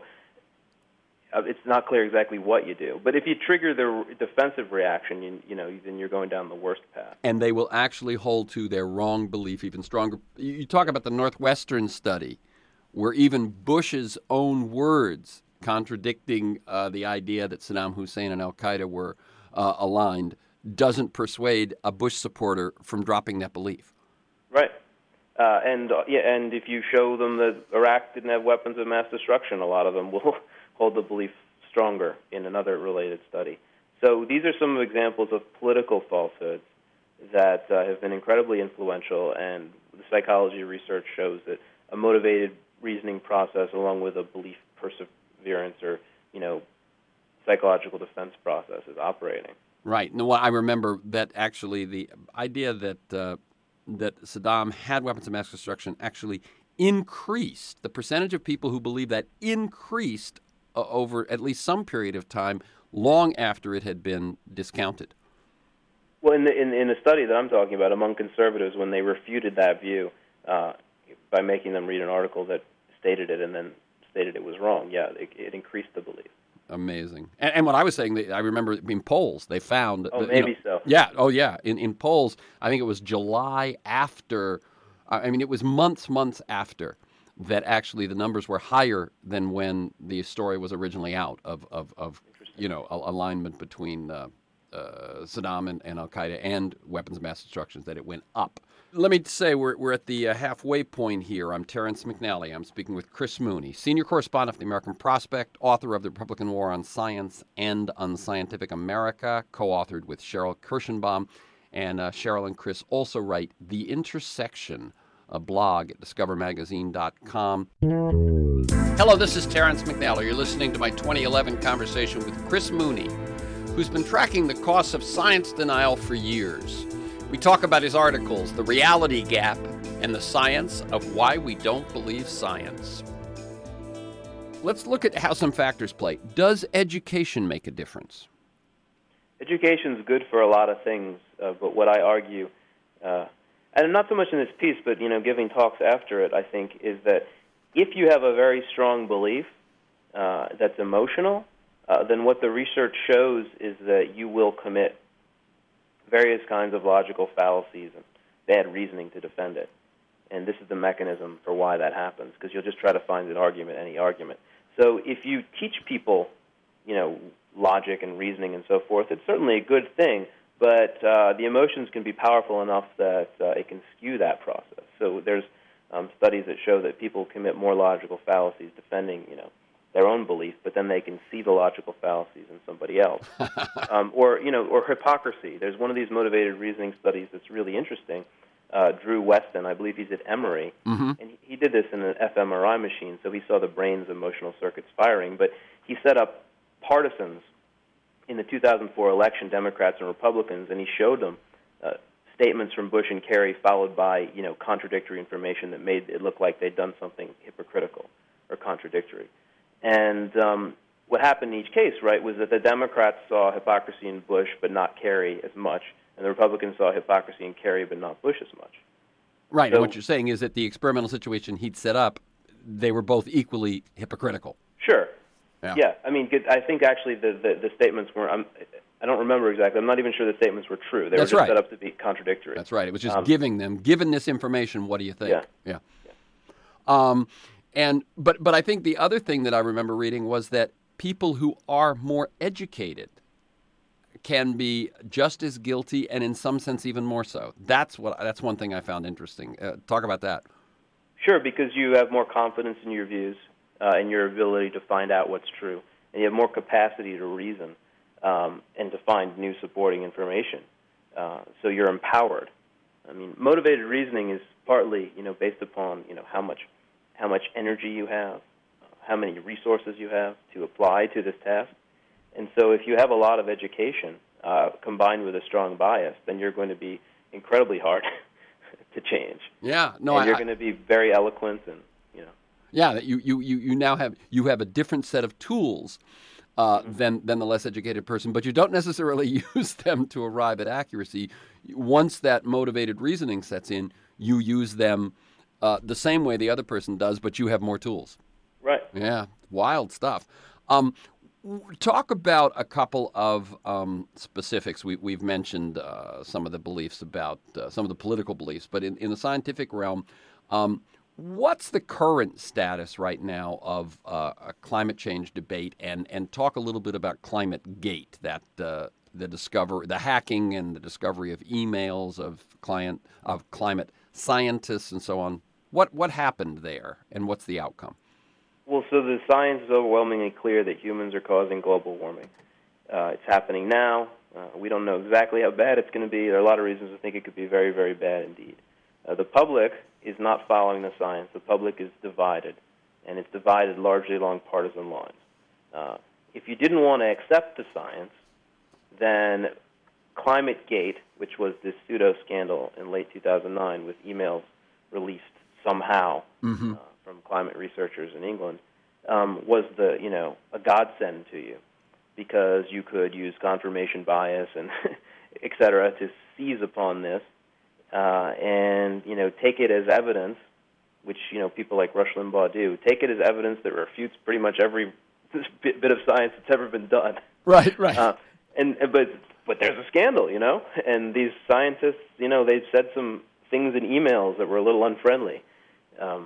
Speaker 2: uh, it's not clear exactly what you do. But if you trigger the defensive reaction, you, you know, then you're going down the worst path.
Speaker 1: And they will actually hold to their wrong belief even stronger. You talk about the Northwestern study, where even Bush's own words contradicting uh, the idea that Saddam Hussein and al-Qaeda were uh, aligned doesn't persuade a Bush supporter from dropping that belief.
Speaker 2: Right. Uh, and uh, yeah, and if you show them that Iraq didn't have weapons of mass destruction, a lot of them will hold the belief stronger in another related study. So these are some examples of political falsehoods that uh, have been incredibly influential, and the psychology research shows that a motivated reasoning process along with a belief perseverance or, you know, psychological defense process is operating.
Speaker 1: Right. No, I remember that actually the idea that uh, that Saddam had weapons of mass destruction actually increased. The percentage of people who believe that increased uh, over at least some period of time long after it had been discounted.
Speaker 2: Well, in the in, in the study that I'm talking about, among conservatives, when they refuted that view uh, by making them read an article that stated it and then stated it was wrong, yeah, it, it increased the belief.
Speaker 1: Amazing. And, and what I was saying, I remember in polls, they found.
Speaker 2: Oh,
Speaker 1: that, you
Speaker 2: maybe
Speaker 1: know,
Speaker 2: so.
Speaker 1: Yeah. Oh, yeah. In in polls, I think it was July after. I mean, it was months, months after that. Actually, the numbers were higher than when the story was originally out of of, of
Speaker 2: Interesting.
Speaker 1: you know alignment between uh, uh, Saddam and, and Al Qaeda and weapons of mass destruction. That it went up. Let me say we're, we're at the uh, halfway point here. I'm Terrence McNally. I'm speaking with Chris Mooney, senior correspondent for the American Prospect, author of The Republican War on Science and Unscientific America, co-authored with Cheryl Kirschenbaum. And uh, Cheryl and Chris also write The Intersection, a blog at discover magazine dot com. Hello, this is Terrence McNally. You're listening to my twenty eleven conversation with Chris Mooney, who's been tracking the costs of science denial for years. We talk about his articles, The Reality Gap, and the science of why we don't believe science. Let's look at how some factors play. Does education make a difference?
Speaker 2: Education is good for a lot of things, uh, but what I argue, uh, and not so much in this piece, but you know, giving talks after it, I think, is that if you have a very strong belief uh, that's emotional, uh, then what the research shows is that you will commit various kinds of logical fallacies and bad reasoning to defend it. And this is the mechanism for why that happens, because you'll just try to find an argument, any argument. So if you teach people, you know, logic and reasoning and so forth, it's certainly a good thing, but uh, the emotions can be powerful enough that uh, it can skew that process. So there's um, studies that show that people commit more logical fallacies defending, you know, their own belief, but then they can see the logical fallacies in somebody else. um, or, you know, or hypocrisy. There's one of these motivated reasoning studies that's really interesting. Uh, Drew Weston, I believe he's at Emory,
Speaker 1: mm-hmm.
Speaker 2: and he, he did this in an fMRI machine, so he saw the brain's emotional circuits firing, but he set up partisans in the two thousand four election, Democrats and Republicans, and he showed them uh, statements from Bush and Kerry followed by, you know, contradictory information that made it look like they'd done something hypocritical or contradictory. And um, what happened in each case, right, was that the Democrats saw hypocrisy in Bush but not Kerry as much, and the Republicans saw hypocrisy in Kerry but not Bush as much.
Speaker 1: Right,
Speaker 2: So,
Speaker 1: and what you're saying is that the experimental situation he'd set up, they were both equally hypocritical.
Speaker 2: Sure.
Speaker 1: Yeah.
Speaker 2: Yeah. I mean, I think actually the, the, the statements were, I'm, I don't remember exactly. I'm not even sure the statements were true. They
Speaker 1: That's
Speaker 2: were just
Speaker 1: right.
Speaker 2: set up to be contradictory.
Speaker 1: That's right. It was just
Speaker 2: Um,
Speaker 1: giving them, given this information, what do you think?
Speaker 2: Yeah.
Speaker 1: Yeah. yeah. Um, and but but I think the other thing that I remember reading was that people who are more educated can be just as guilty, and in some sense even more so. That's what that's one thing I found interesting. Uh, talk about that.
Speaker 2: Sure, because you have more confidence in your views uh, and your ability to find out what's true, and you have more capacity to reason um, and to find new supporting information. Uh, so you're empowered. I mean, motivated reasoning is partly, you know, based upon, you know, how much how much energy you have, how many resources you have to apply to this task. And so if you have a lot of education uh, combined with a strong bias, then you're going to be incredibly hard to change.
Speaker 1: Yeah, no,
Speaker 2: and
Speaker 1: I,
Speaker 2: you're
Speaker 1: I,
Speaker 2: going to be very eloquent, and you know.
Speaker 1: Yeah, that you, you, you, you now have you have a different set of tools uh, mm-hmm. than than the less educated person, but you don't necessarily use them to arrive at accuracy. Once that motivated reasoning sets in, you use them uh, the same way the other person does, but you have more tools.
Speaker 2: Right.
Speaker 1: Yeah, wild stuff. Um, talk about a couple of um, specifics. We, we've mentioned uh, some of the beliefs about uh, some of the political beliefs, but in, in the scientific realm, um, what's the current status right now of uh, a climate change debate? And, and talk a little bit about ClimateGate, that uh, the discover, the hacking and the discovery of emails of client of climate scientists and so on. What what happened there, and what's the outcome?
Speaker 2: Well, so the science is overwhelmingly clear that humans are causing global warming. Uh, it's happening now. Uh, we don't know exactly how bad it's going to be. There are a lot of reasons to think it could be very, very bad indeed. Uh, the public is not following the science. The public is divided, and it's divided largely along partisan lines. Uh, if you didn't want to accept the science, then ClimateGate, which was this pseudo-scandal in late two thousand nine with emails released somehow
Speaker 1: mm-hmm.
Speaker 2: uh, from climate researchers in England, um, was the you know a godsend to you, because you could use confirmation bias and et cetera to seize upon this uh, and you know take it as evidence, which you know people like Rush Limbaugh do. Take it as evidence that refutes pretty much every bit, bit of science that's ever been done.
Speaker 1: Right, right.
Speaker 2: Uh, and but but there's a scandal, you know, and these scientists, you know, they've said some things in emails that were a little unfriendly, um,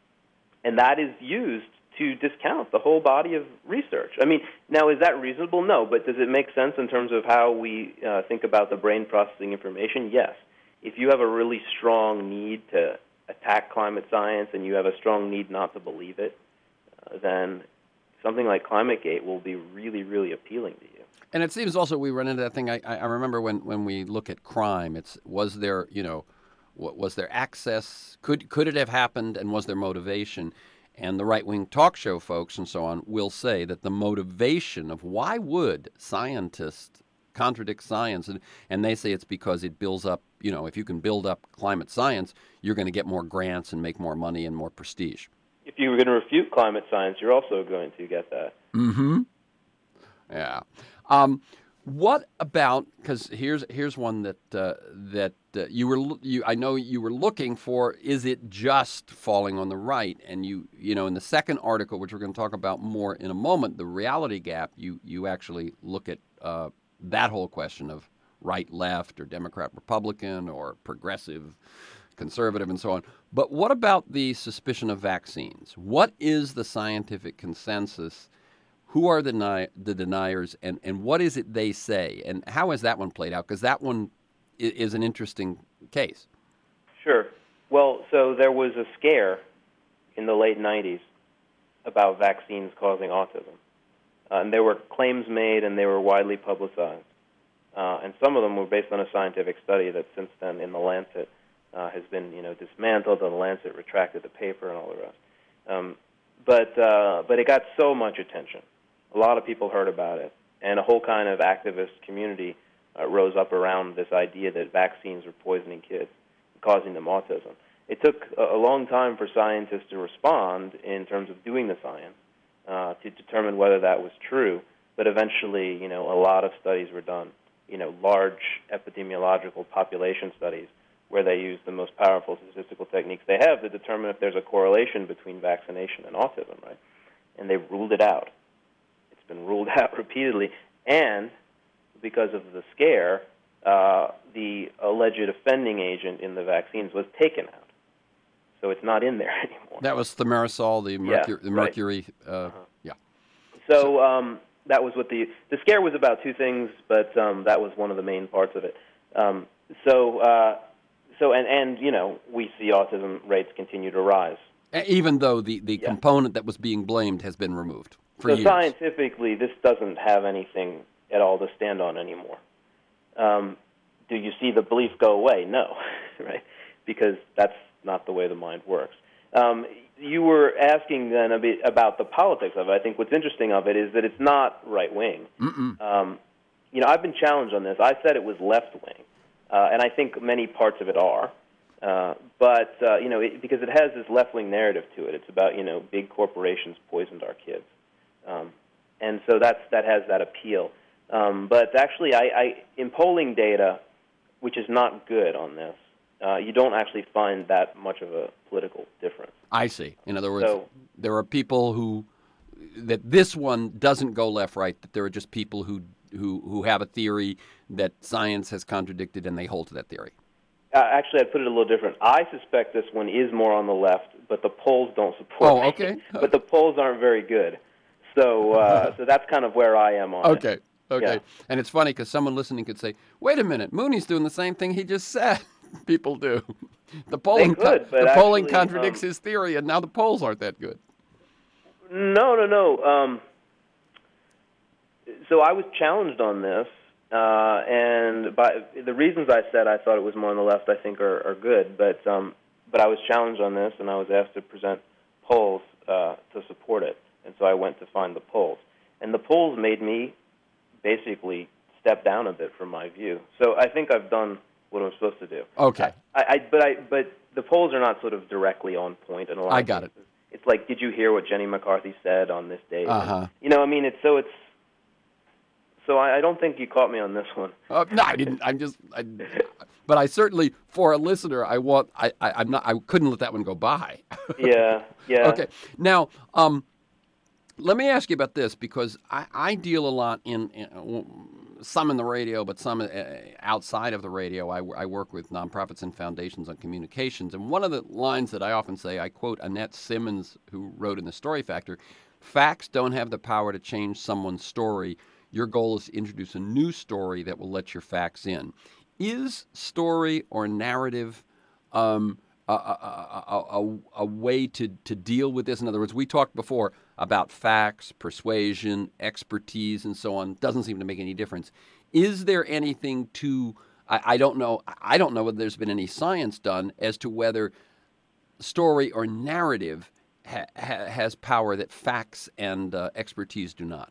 Speaker 2: and that is used to discount the whole body of research. I mean, now is that reasonable? No, but does it make sense in terms of how we uh, think about the brain processing information? Yes. If you have a really strong need to attack climate science and you have a strong need not to believe it, uh, then something like ClimateGate will be really, really appealing to you.
Speaker 1: And it seems also we run into that thing. I, I remember when, when we look at crime, it's was there, you know, was there access? Could could it have happened, and was there motivation? And the right-wing talk show folks and so on will say that the motivation of why would scientists contradict science, and, and they say it's because it builds up, you know, if you can build up climate science, you're going to get more grants and make more money and more prestige.
Speaker 2: If you were going to refute climate science, you're also going to get that.
Speaker 1: Mm-hmm. Yeah. Um, what about, because here's here's one that uh, that uh, you were you I know you were looking for. Is it just falling on the right? And you you know in the second article, which we're going to talk about more in a moment, the reality gap. You you actually look at uh, that whole question of right left or Democrat Republican or progressive conservative and so on. But what about the suspicion of vaccines? What is the scientific consensus? Who are the, deny, the deniers, and, and what is it they say? And how has that one played out? Because that one is, is an interesting case.
Speaker 2: Sure. Well, so there was a scare in the late nineties about vaccines causing autism. Uh, and there were claims made, and they were widely publicized. Uh, and some of them were based on a scientific study that since then in The Lancet uh, has been, you know, dismantled, and The Lancet retracted the paper and all the rest. Um, but uh, but it got so much attention. A lot of people heard about it, and a whole kind of activist community uh, rose up around this idea that vaccines were poisoning kids, causing them autism. It took a, a long time for scientists to respond in terms of doing the science uh, to determine whether that was true, but eventually, you know, a lot of studies were done, you know, large epidemiological population studies where they use the most powerful statistical techniques they have to determine if there's a correlation between vaccination and autism, right? And they ruled it out. Been ruled out repeatedly, and because of the scare, uh, the alleged offending agent in the vaccines was taken out, so it's not in there anymore.
Speaker 1: That was thimerosal, the mercury.
Speaker 2: Yeah,
Speaker 1: the mercury.
Speaker 2: right.
Speaker 1: Uh,
Speaker 2: uh-huh.
Speaker 1: Yeah.
Speaker 2: So um, that was what the the scare was about. Two things, but um, that was one of the main parts of it. Um, so uh, so and and you know we see autism rates continue to rise,
Speaker 1: even though the the
Speaker 2: yeah.
Speaker 1: component that was being blamed has been removed. For
Speaker 2: so
Speaker 1: years.
Speaker 2: Scientifically, this doesn't have anything at all to stand on anymore. Um, do you see the belief go away? No, right? Because that's not the way the mind works. Um, you were asking then a bit about the politics of it. I think what's interesting of it is that it's not right-wing. Um, you know, I've been challenged on this. I said it was left-wing, uh, and I think many parts of it are. Uh, but, uh, you know, it, because it has this left-wing narrative to it. It's about, you know, big corporations poisoned our kids. Um, and so that's, that has that appeal. Um, but actually, I, I, in polling data, which is not good on this, uh, you don't actually find that much of a political difference.
Speaker 1: I see. In other words,
Speaker 2: so,
Speaker 1: there are people who, that this one doesn't go left-right, that there are just people who, who, who have a theory that science has contradicted and they hold to that theory.
Speaker 2: Uh, actually, I'd put it a little different. I suspect this one is more on the left, but the polls don't support
Speaker 1: oh,
Speaker 2: it.
Speaker 1: okay.
Speaker 2: But the polls aren't very good. So uh, so that's kind of where I am on
Speaker 1: okay.
Speaker 2: it.
Speaker 1: Okay, okay.
Speaker 2: Yeah.
Speaker 1: And it's funny because someone listening could say, wait a minute, Mooney's doing the same thing he just said. People do. The polling,
Speaker 2: They could, but
Speaker 1: the polling
Speaker 2: actually,
Speaker 1: contradicts
Speaker 2: um,
Speaker 1: his theory, and now the polls aren't that good.
Speaker 2: No, no, no. Um, so I was challenged on this, uh, and by the reasons I said I thought it was more on the left, I think, are, are good. But um, but I was challenged on this, and I was asked to present polls uh, to support it. And so I went to find the polls. And the polls made me basically step down a bit from my view. So I think I've done what I'm supposed to do.
Speaker 1: Okay.
Speaker 2: I, I, but I, but the polls are not sort of directly on point in a lot
Speaker 1: I
Speaker 2: of
Speaker 1: got
Speaker 2: cases.
Speaker 1: it.
Speaker 2: It's like, did you hear what Jenny McCarthy said on this date?
Speaker 1: Uh-huh.
Speaker 2: You know, I mean, it's so it's. So I, I don't think you caught me on this one.
Speaker 1: Uh, no, I didn't. I'm just. I, but I certainly, for a listener, I want. I, I. I'm not. I couldn't let that one go by.
Speaker 2: Yeah. Yeah.
Speaker 1: Okay. Now, um. Let me ask you about this because I, I deal a lot in, in some in the radio, but some uh, outside of the radio. I, I work with nonprofits and foundations on communications, and one of the lines that I often say, I quote Annette Simmons, who wrote in The Story Factor: "Facts don't have the power to change someone's story. Your goal is to introduce a new story that will let your facts in." Is story or narrative um, a, a, a, a, a way to, to deal with this? In other words, we talked before about facts, persuasion, expertise, and so on. Doesn't seem to make any difference. Is there anything to, I, I don't know, I don't know whether there's been any science done as to whether story or narrative ha, ha, has power that facts and uh, expertise do not?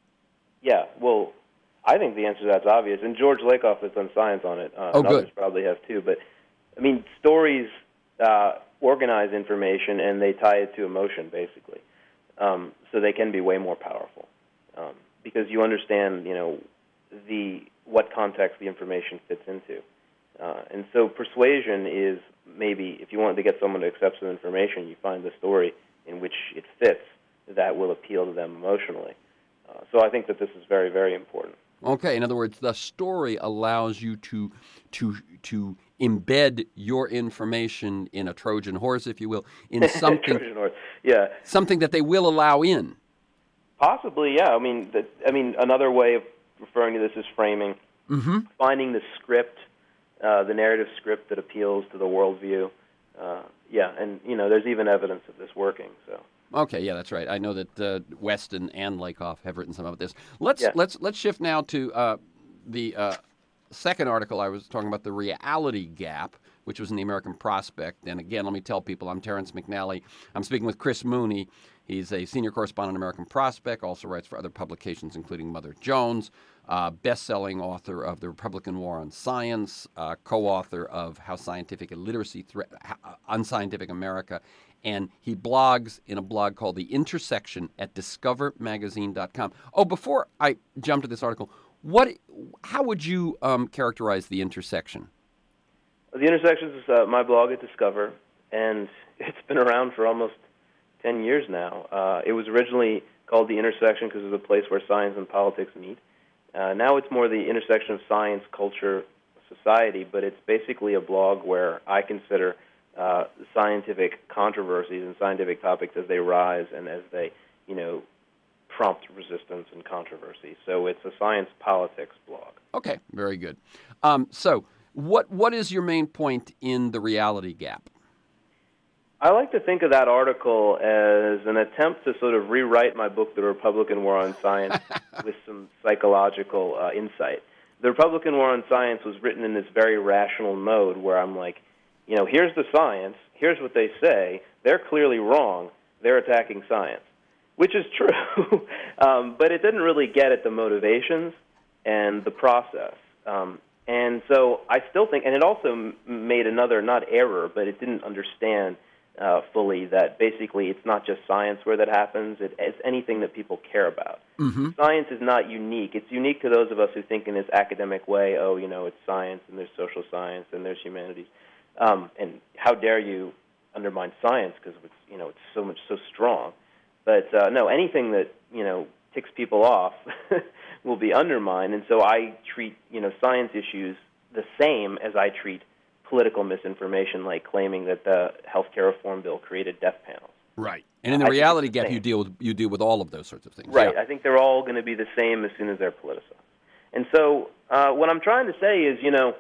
Speaker 2: Yeah, well, I think the answer to that's obvious, and George Lakoff has done science on it, uh,
Speaker 1: Oh,
Speaker 2: and
Speaker 1: good.
Speaker 2: others probably have too. But, I mean, stories uh, organize information, and they tie it to emotion, basically. Um, so they can be way more powerful um, because you understand, you know, the what context the information fits into. Uh, and so persuasion is maybe, if you wanted to get someone to accept some information, you find the story in which it fits that will appeal to them emotionally. Uh, so I think that this is very, very important.
Speaker 1: Okay, in other words, the story allows you to to to embed your information in a Trojan horse, if you will, in something
Speaker 2: Trojan horse. Yeah,
Speaker 1: something that they will allow in.
Speaker 2: possibly. Yeah, I mean, the, I mean, another way of referring to this is framing,
Speaker 1: Mm-hmm.
Speaker 2: finding the script, uh, the narrative script that appeals to the worldview. Uh, yeah, and you know, there's even evidence of this working. So.
Speaker 1: Okay, yeah, that's right. I know that uh, Weston and Lakoff have written some of this. Let's
Speaker 2: Yeah.
Speaker 1: let's let's shift now to uh, the uh, second article. I was talking about the reality gap, which was in the American Prospect. And again, let me tell people, I'm Terrence McNally. I'm speaking with Chris Mooney. He's a senior correspondent at American Prospect, also writes for other publications, including Mother Jones, uh, best-selling author of The Republican War on Science, uh, co-author of How Scientific Illiteracy Threat Unscientific America, and he blogs in a blog called The Intersection at discover magazine dot com. Oh, before I jump to this article, what, how would you um, characterize The Intersection?
Speaker 2: The Intersection is uh, my blog at Discover, and it's been around for almost ten years now. Uh, it was originally called The Intersection because it was a place where science and politics meet. Uh, now it's more the intersection of science, culture, society, but it's basically a blog where I consider uh, scientific controversies and scientific topics as they rise and as they, you know, prompt resistance and controversy. So it's a science politics blog.
Speaker 1: Okay, very good. Um, so what what is your main point in the reality gap?
Speaker 2: I like to think of that article as an attempt to sort of rewrite my book, The Republican War on Science, with some psychological uh, insight. The Republican War on Science was written in this very rational mode where I'm like, you know, here's the science, here's what they say, they're clearly wrong, they're attacking science, which is true, um, but it didn't really get at the motivations and the process. Um, and so I still think, and it also m- made another, not error, but it didn't understand Uh, fully that basically it's not just science where that happens, it, it's anything that people care about.
Speaker 1: Mm-hmm.
Speaker 2: Science is not unique. It's unique to those of us who think in this academic way, oh, you know, it's science and there's social science and there's humanities. Um, and how dare you undermine science because it's, you know, it's so much, so strong. But uh, no, anything that, you know, ticks people off will be undermined. And so I treat, you know, science issues the same as I treat political misinformation, like claiming that the health care reform bill created death panels.
Speaker 1: Right. And in the
Speaker 2: I think
Speaker 1: reality
Speaker 2: it's the
Speaker 1: gap,
Speaker 2: same.
Speaker 1: you deal with you deal with all of those sorts of things.
Speaker 2: Right.
Speaker 1: Yeah.
Speaker 2: I think they're all going to be the same as soon as they're politicized. And so uh, what I'm trying to say is, you know,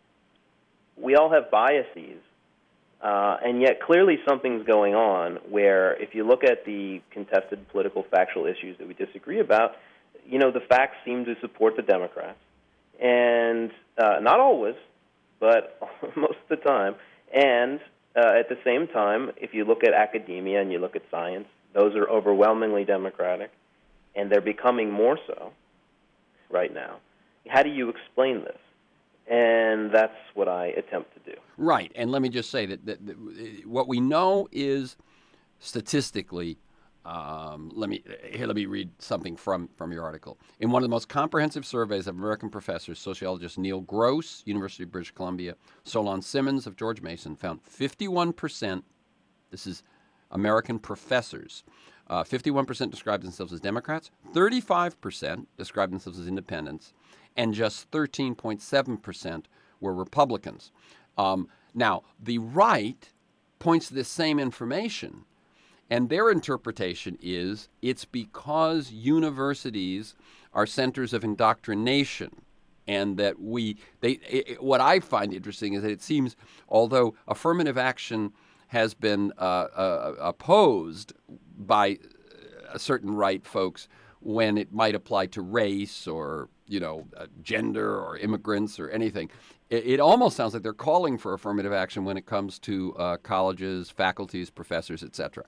Speaker 2: we all have biases, uh, and yet clearly something's going on where if you look at the contested political factual issues that we disagree about, you know, the facts seem to support the Democrats. And uh, not always, but most of the time. And uh, at the same time, if you look at academia and you look at science, those are overwhelmingly Democratic, and they're becoming more so right now. How do you explain this? And that's what I attempt to do.
Speaker 1: Right. And let me just say that, that, that what we know is statistically, um, let me here. Let me read something from, from your article. In one of the most comprehensive surveys of American professors, sociologist Neil Gross, University of British Columbia, Solon Simmons of George Mason, found fifty-one percent. This is American professors Uh, fifty-one percent described themselves as Democrats, thirty-five percent described themselves as independents, and just thirteen point seven percent were Republicans. Um, now, the right points to this same information, and their interpretation is it's because universities are centers of indoctrination, and that we they it, what I find interesting is that it seems, although affirmative action has been uh, uh, opposed by a certain right folks when it might apply to race or, you know, uh, gender or immigrants or anything, it, it almost sounds like they're calling for affirmative action when it comes to uh, colleges, faculties, professors, et cetera.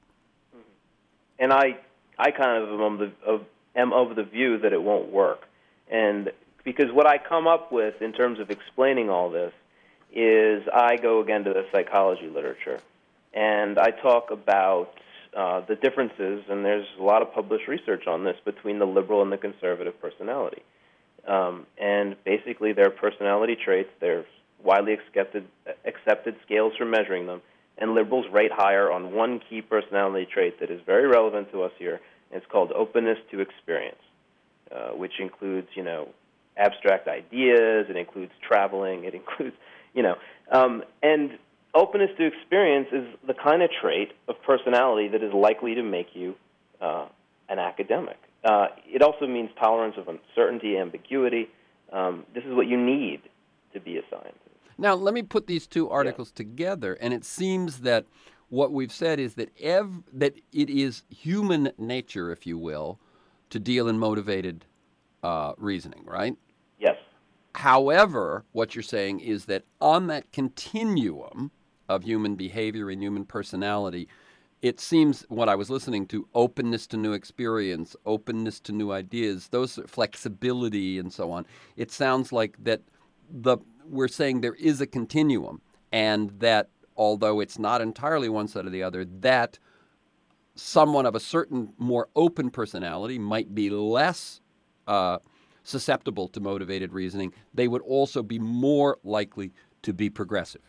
Speaker 2: And I, I kind of am of, the, of, am of the view that it won't work. And because what I come up with in terms of explaining all this is I go again to the psychology literature. And I talk about uh, the differences, and there's a lot of published research on this, between the liberal and the conservative personality. Um, and basically their personality traits, they're widely accepted, accepted scales for measuring them, and liberals rate higher on one key personality trait that is very relevant to us here, and it's called openness to experience, uh, which includes, you know, abstract ideas, it includes traveling, it includes, you know, um, and openness to experience is the kind of trait of personality that is likely to make you uh, an academic. Uh, it also means tolerance of uncertainty, ambiguity. Um, this is what you need to be a scientist.
Speaker 1: Now, let me put these two articles yeah. together, and it seems that what we've said is that ev- that it is human nature, if you will, to deal in motivated uh, reasoning, right?
Speaker 2: Yes.
Speaker 1: However, what you're saying is that on that continuum of human behavior and human personality, it seems, what I was listening to, openness to new experience, openness to new ideas, those flexibility and so on, it sounds like that the we're saying there is a continuum, and that although it's not entirely one side or the other, that someone of a certain more open personality might be less uh, susceptible to motivated reasoning. They would also be more likely to be progressive.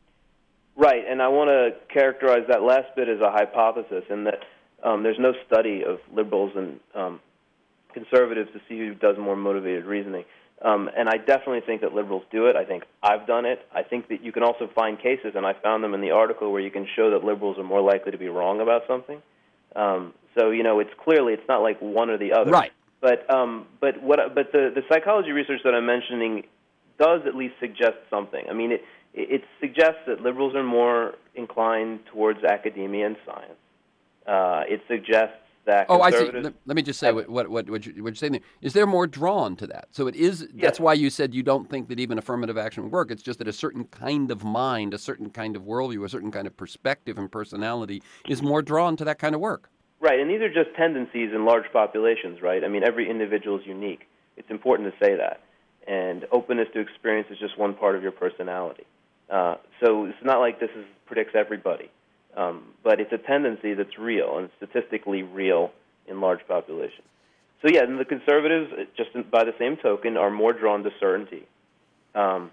Speaker 2: Right, and I want to characterize that last bit as a hypothesis, in that um, there's no study of liberals and um, conservatives to see who does more motivated reasoning. Um, and I definitely think that liberals do it. I think I've done it. I think that you can also find cases, and I found them in the article, where you can show that liberals are more likely to be wrong about something. Um, so, you know, it's clearly, it's not like one or the other.
Speaker 1: Right.
Speaker 2: But um, but what but the, the psychology research that I'm mentioning does at least suggest something. I mean, it it suggests that liberals are more inclined towards academia and science. Uh, it suggests that
Speaker 1: oh, I see.
Speaker 2: conservatives...
Speaker 1: Let, let me just say what what what, what, you, what you're saying there. Is there more drawn to that? So it is.
Speaker 2: Yes.
Speaker 1: That's why you said you don't think that even affirmative action would work. It's just that a certain kind of mind, a certain kind of worldview, a certain kind of perspective and personality is more drawn to that kind of work.
Speaker 2: Right, and these are just tendencies in large populations, right? I mean, every individual is unique. It's important to say that. And openness to experience is just one part of your personality. Uh, so it's not like this is, predicts everybody. Um, but it's a tendency that's real and statistically real in large populations. So yeah, and the conservatives, just by the same token, are more drawn to certainty. Um,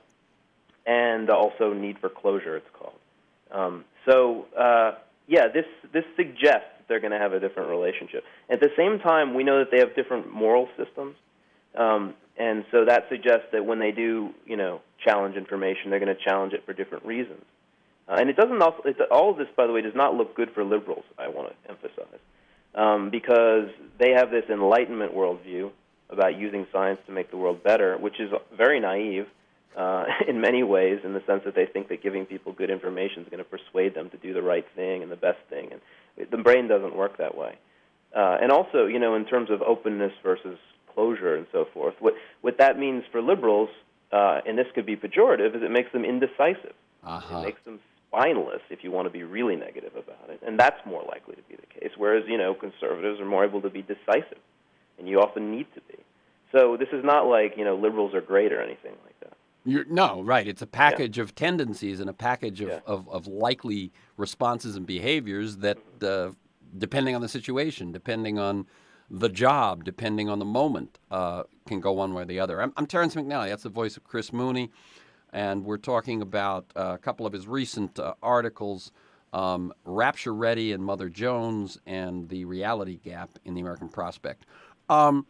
Speaker 2: and also need for closure, it's called. Um, so, uh, yeah, this, this suggests they're going to have a different relationship. At the same time, we know that they have different moral systems, um, and so that suggests that when they do, you know, challenge information, they're going to challenge it for different reasons. Uh, and it doesn't also, it, all of this, by the way, does not look good for liberals, I want to emphasize, um, because they have this Enlightenment worldview about using science to make the world better, which is very naive uh, in many ways, in the sense that they think that giving people good information is going to persuade them to do the right thing and the best thing, and the brain doesn't work that way. Uh, and also, you know, in terms of openness versus closure and so forth, what what that means for liberals, uh, and this could be pejorative, is it makes them indecisive.
Speaker 1: Uh-huh.
Speaker 2: It makes them spineless, if you want to be really negative about it, and that's more likely to be the case. Whereas, you know, conservatives are more able to be decisive, and you often need to be. So this is not like, you know, liberals are great or anything like that.
Speaker 1: You're, no, right. It's a package yeah. of tendencies and a package of,
Speaker 2: yeah.
Speaker 1: of, of likely responses and behaviors that, uh, depending on the situation, depending on the job, depending on the moment, uh, can go one way or the other. I'm, I'm Terrence McNally. That's the voice of Chris Mooney, and we're talking about uh, a couple of his recent uh, articles um, Rapture Ready and Mother Jones and the reality gap in the American prospect. Um,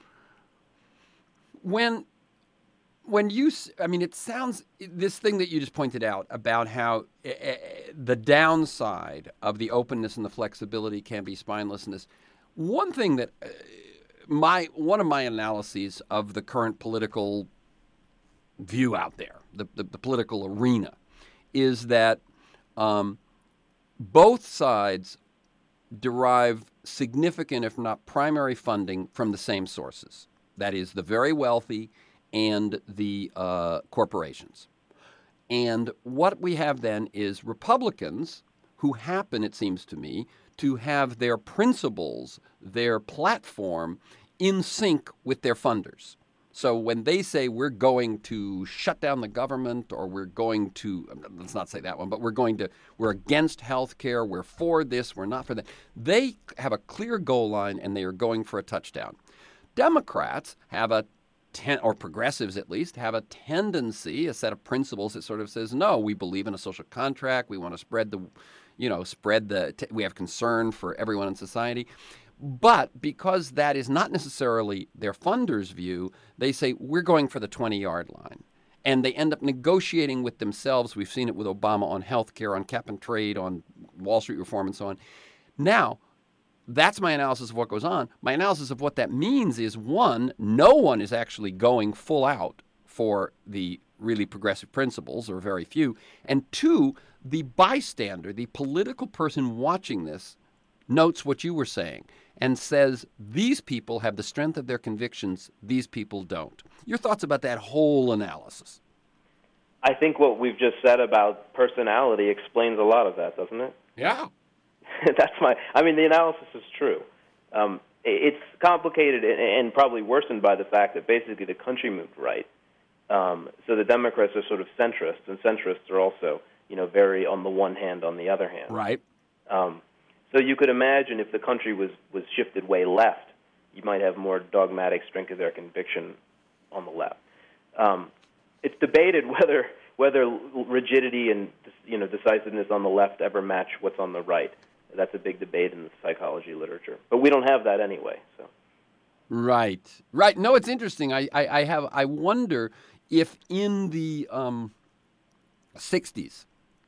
Speaker 1: when when you, I mean, it sounds, this thing that you just pointed out about how uh, the downside of the openness and the flexibility can be spinelessness. One thing that uh, my one of my analyses of the current political view out there, the, the, the political arena, is that um, both sides derive significant, if not primary, funding from the same sources. That is, the very wealthy and the uh, corporations. And what we have then is Republicans who happen, it seems to me, to have their principles, their platform in sync with their funders. So when they say we're going to shut down the government, or we're going to, let's not say that one, but we're going to, we're against health care, we're for this, we're not for that, they have a clear goal line and they are going for a touchdown. Democrats have a ten, or progressives at least, have a tendency, a set of principles that sort of says, no, we believe in a social contract, we want to spread the, you know, spread the, we have concern for everyone in society. But because that is not necessarily their funders' view, they say, we're going for the twenty-yard line. And they end up negotiating with themselves. We've seen it with Obama on health care, on cap and trade, on Wall Street reform, and so on. Now, that's my analysis of what goes on. My analysis of what that means is, one, no one is actually going full out for the really progressive principles, or very few. And two, the bystander, the political person watching this, notes what you were saying and says, these people have the strength of their convictions, these people don't. Your thoughts about that whole analysis?
Speaker 2: I think what we've just said about personality explains a lot of that, doesn't it?
Speaker 1: Yeah.
Speaker 2: That's my, I mean, the analysis is true. Um, it's complicated and, and probably worsened by the fact that basically the country moved right. Um, so the Democrats are sort of centrists, and centrists are also, you know, very on the one hand, on the other hand.
Speaker 1: Right.
Speaker 2: Um, so you could imagine if the country was, was shifted way left, you might have more dogmatic strength of their conviction on the left. Um, it's debated whether whether rigidity and, you know, decisiveness on the left ever match what's on the right. That's a big debate in the psychology literature. But we don't have that anyway. So.
Speaker 1: Right, right. No, it's interesting. I, I, I have. I wonder if in the um, sixties,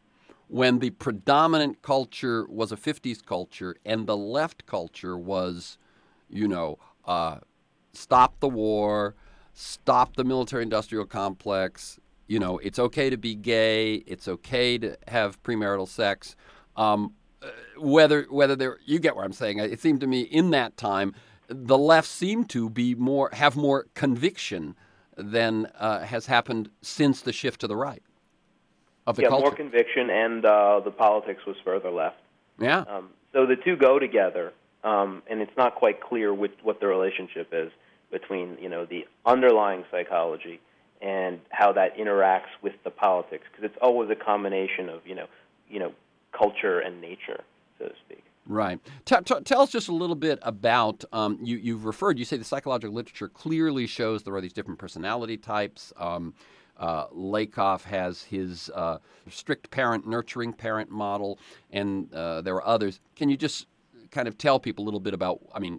Speaker 1: when the predominant culture was a fifties culture and the left culture was, you know, uh, stop the war, stop the military-industrial complex, you know, it's okay to be gay, it's okay to have premarital sex. Um, whether whether there, you get what I'm saying. It seemed to me in that time, the left seemed to be more have more conviction than uh, has happened since the shift to the right of the
Speaker 2: yeah,
Speaker 1: culture.
Speaker 2: more conviction, and uh, the politics was further left.
Speaker 1: Yeah.
Speaker 2: Um, so the two go together, um, and it's not quite clear which, what the relationship is between, you know, the underlying psychology and how that interacts with the politics, because it's always a combination of, you know, you know, culture and nature, so to speak.
Speaker 1: Right. T- t- tell us just a little bit about, um, you, you've referred, you say the psychological literature clearly shows there are these different personality types. Um, uh, Lakoff has his uh, strict parent, nurturing parent model, and uh, there are others. Can you just kind of tell people a little bit about, I mean,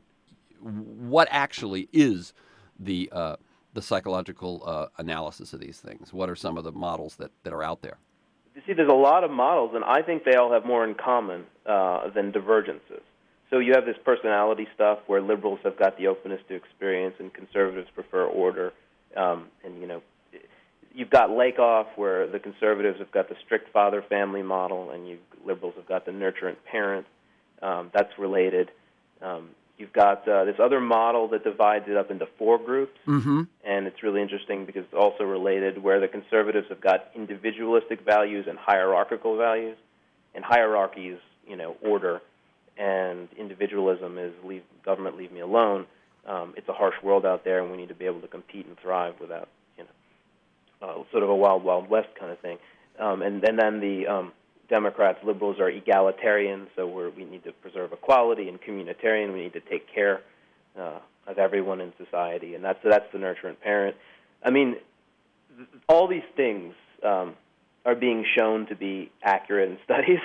Speaker 1: what actually is the uh, the psychological uh, analysis of these things? What are some of the models that, that are out there?
Speaker 2: You see, there's a lot of models, and I think they all have more in common uh, than divergences. So you have this personality stuff where liberals have got the openness to experience and conservatives prefer order. Um, and, you know, you've got Lakoff where the conservatives have got the strict father-family model, and you liberals have got the nurturant parent. Um, that's related. Um, you've got uh, this other model that divides it up into four groups,
Speaker 1: mm-hmm.
Speaker 2: and it's really interesting because it's also related, where the conservatives have got individualistic values and hierarchical values, and hierarchy is, you know, order, and individualism is leave government, leave me alone. Um, it's a harsh world out there, and we need to be able to compete and thrive without, you know, uh, sort of a wild, wild west kind of thing. Um, and, and then the um, Democrats, liberals are egalitarian, so we're, we need to preserve equality, and communitarian, we need to take care uh, of everyone in society, and that's, so that's the nurturant parent. I mean, th- all these things um, are being shown to be accurate in studies.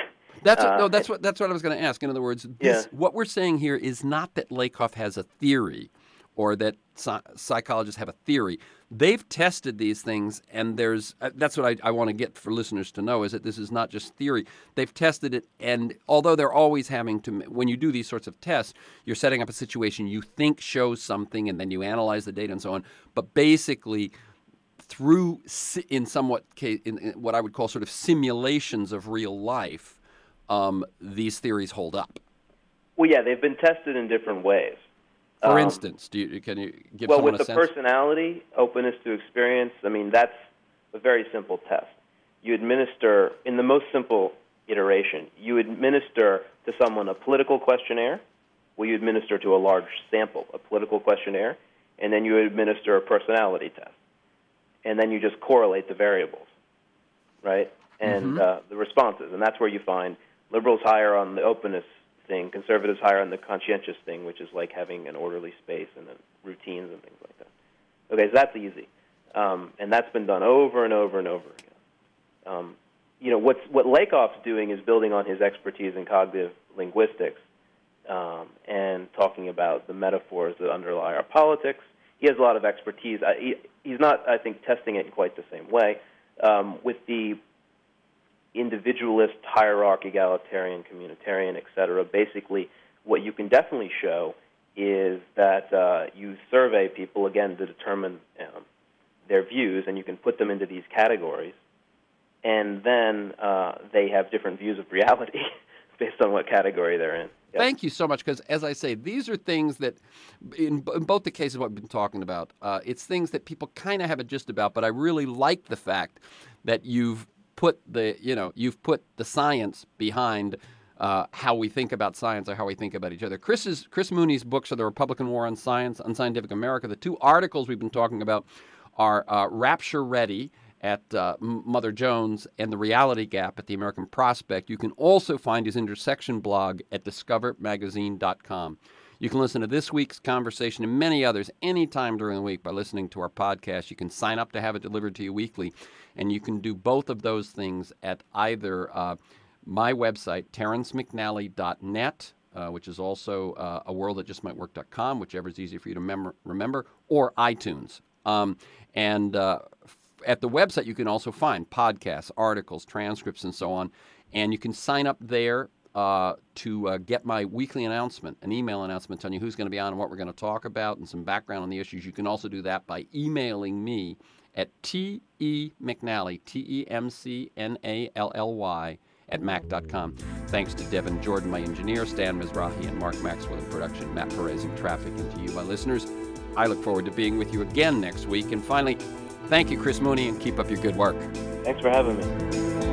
Speaker 1: That's what,
Speaker 2: Uh,
Speaker 1: no, that's what that's what I was going to ask. In other words, this,
Speaker 2: yeah.
Speaker 1: what we're saying here is not that Lakoff has a theory or that psy- psychologists have a theory. They've tested these things, and there's uh, that's what I, I want to get for listeners to know is that this is not just theory. They've tested it, and although they're always having to, when you do these sorts of tests, you're setting up a situation you think shows something, and then you analyze the data and so on. But basically, through in somewhat in what I would call sort of simulations of real life, um, these theories hold up.
Speaker 2: Well, yeah, they've been tested in different ways.
Speaker 1: For
Speaker 2: Um,
Speaker 1: instance, do you, can you give
Speaker 2: well,
Speaker 1: someone
Speaker 2: with
Speaker 1: a
Speaker 2: the
Speaker 1: sense?
Speaker 2: personality, openness to experience, I mean, that's a very simple test. You administer, in the most simple iteration, you administer to someone a political questionnaire, well, you administer to a large sample a political questionnaire, and then you administer a personality test. And then you just correlate the variables, right, and
Speaker 1: Mm-hmm.
Speaker 2: uh, the responses. And that's where you find liberals higher on the openness thing, conservatives higher on the conscientious thing, which is like having an orderly space and then routines and things like that. Okay, so that's easy. Um, and that's been done over and over and over again. Um, you know, what's, what Lakoff's doing is building on his expertise in cognitive linguistics um, and talking about the metaphors that underlie our politics. He has a lot of expertise. I, he, he's not, I think, testing it in quite the same way. Um, with the individualist, hierarchy, egalitarian, communitarian, et cetera, basically what you can definitely show is that uh, you survey people, again, to determine um, their views, and you can put them into these categories, and then uh, they have different views of reality based on what category they're in. Yep.
Speaker 1: Thank you so much, because as I say, these are things that, in, in both the cases what we've been talking about, uh, it's things that people kind of have a gist about, but I really like the fact that you've put the, you know, you've put the science behind uh, how we think about science or how we think about each other. Chris's, Chris Mooney's books are The Republican War on Science, Unscientific America. The two articles we've been talking about are uh, Rapture Ready at uh, Mother Jones and The Reality Gap at the American Prospect. You can also find his intersection blog at discover magazine dot com. You can listen to this week's conversation and many others anytime during the week by listening to our podcast. You can sign up to have it delivered to you weekly, and you can do both of those things at either uh, my website, terrence mcnally dot net, uh, which is also uh, a world that just might work dot com, whichever is easier for you to mem- remember, or iTunes. Um, and uh, at the website, you can also find podcasts, articles, transcripts, and so on. And you can sign up there uh, to uh, get my weekly announcement, an email announcement telling you who's going to be on and what we're going to talk about and some background on the issues. You can also do that by emailing me at T E McNally, T E M C N A L L Y, at mac dot com. Thanks to Devin Jordan, my engineer, Stan Mizrahi, and Mark Maxwell in production, Matt Perez in traffic, and to you, my listeners. I look forward to being with you again next week. And finally, thank you, Chris Mooney, and keep up your good work.
Speaker 2: Thanks for having me.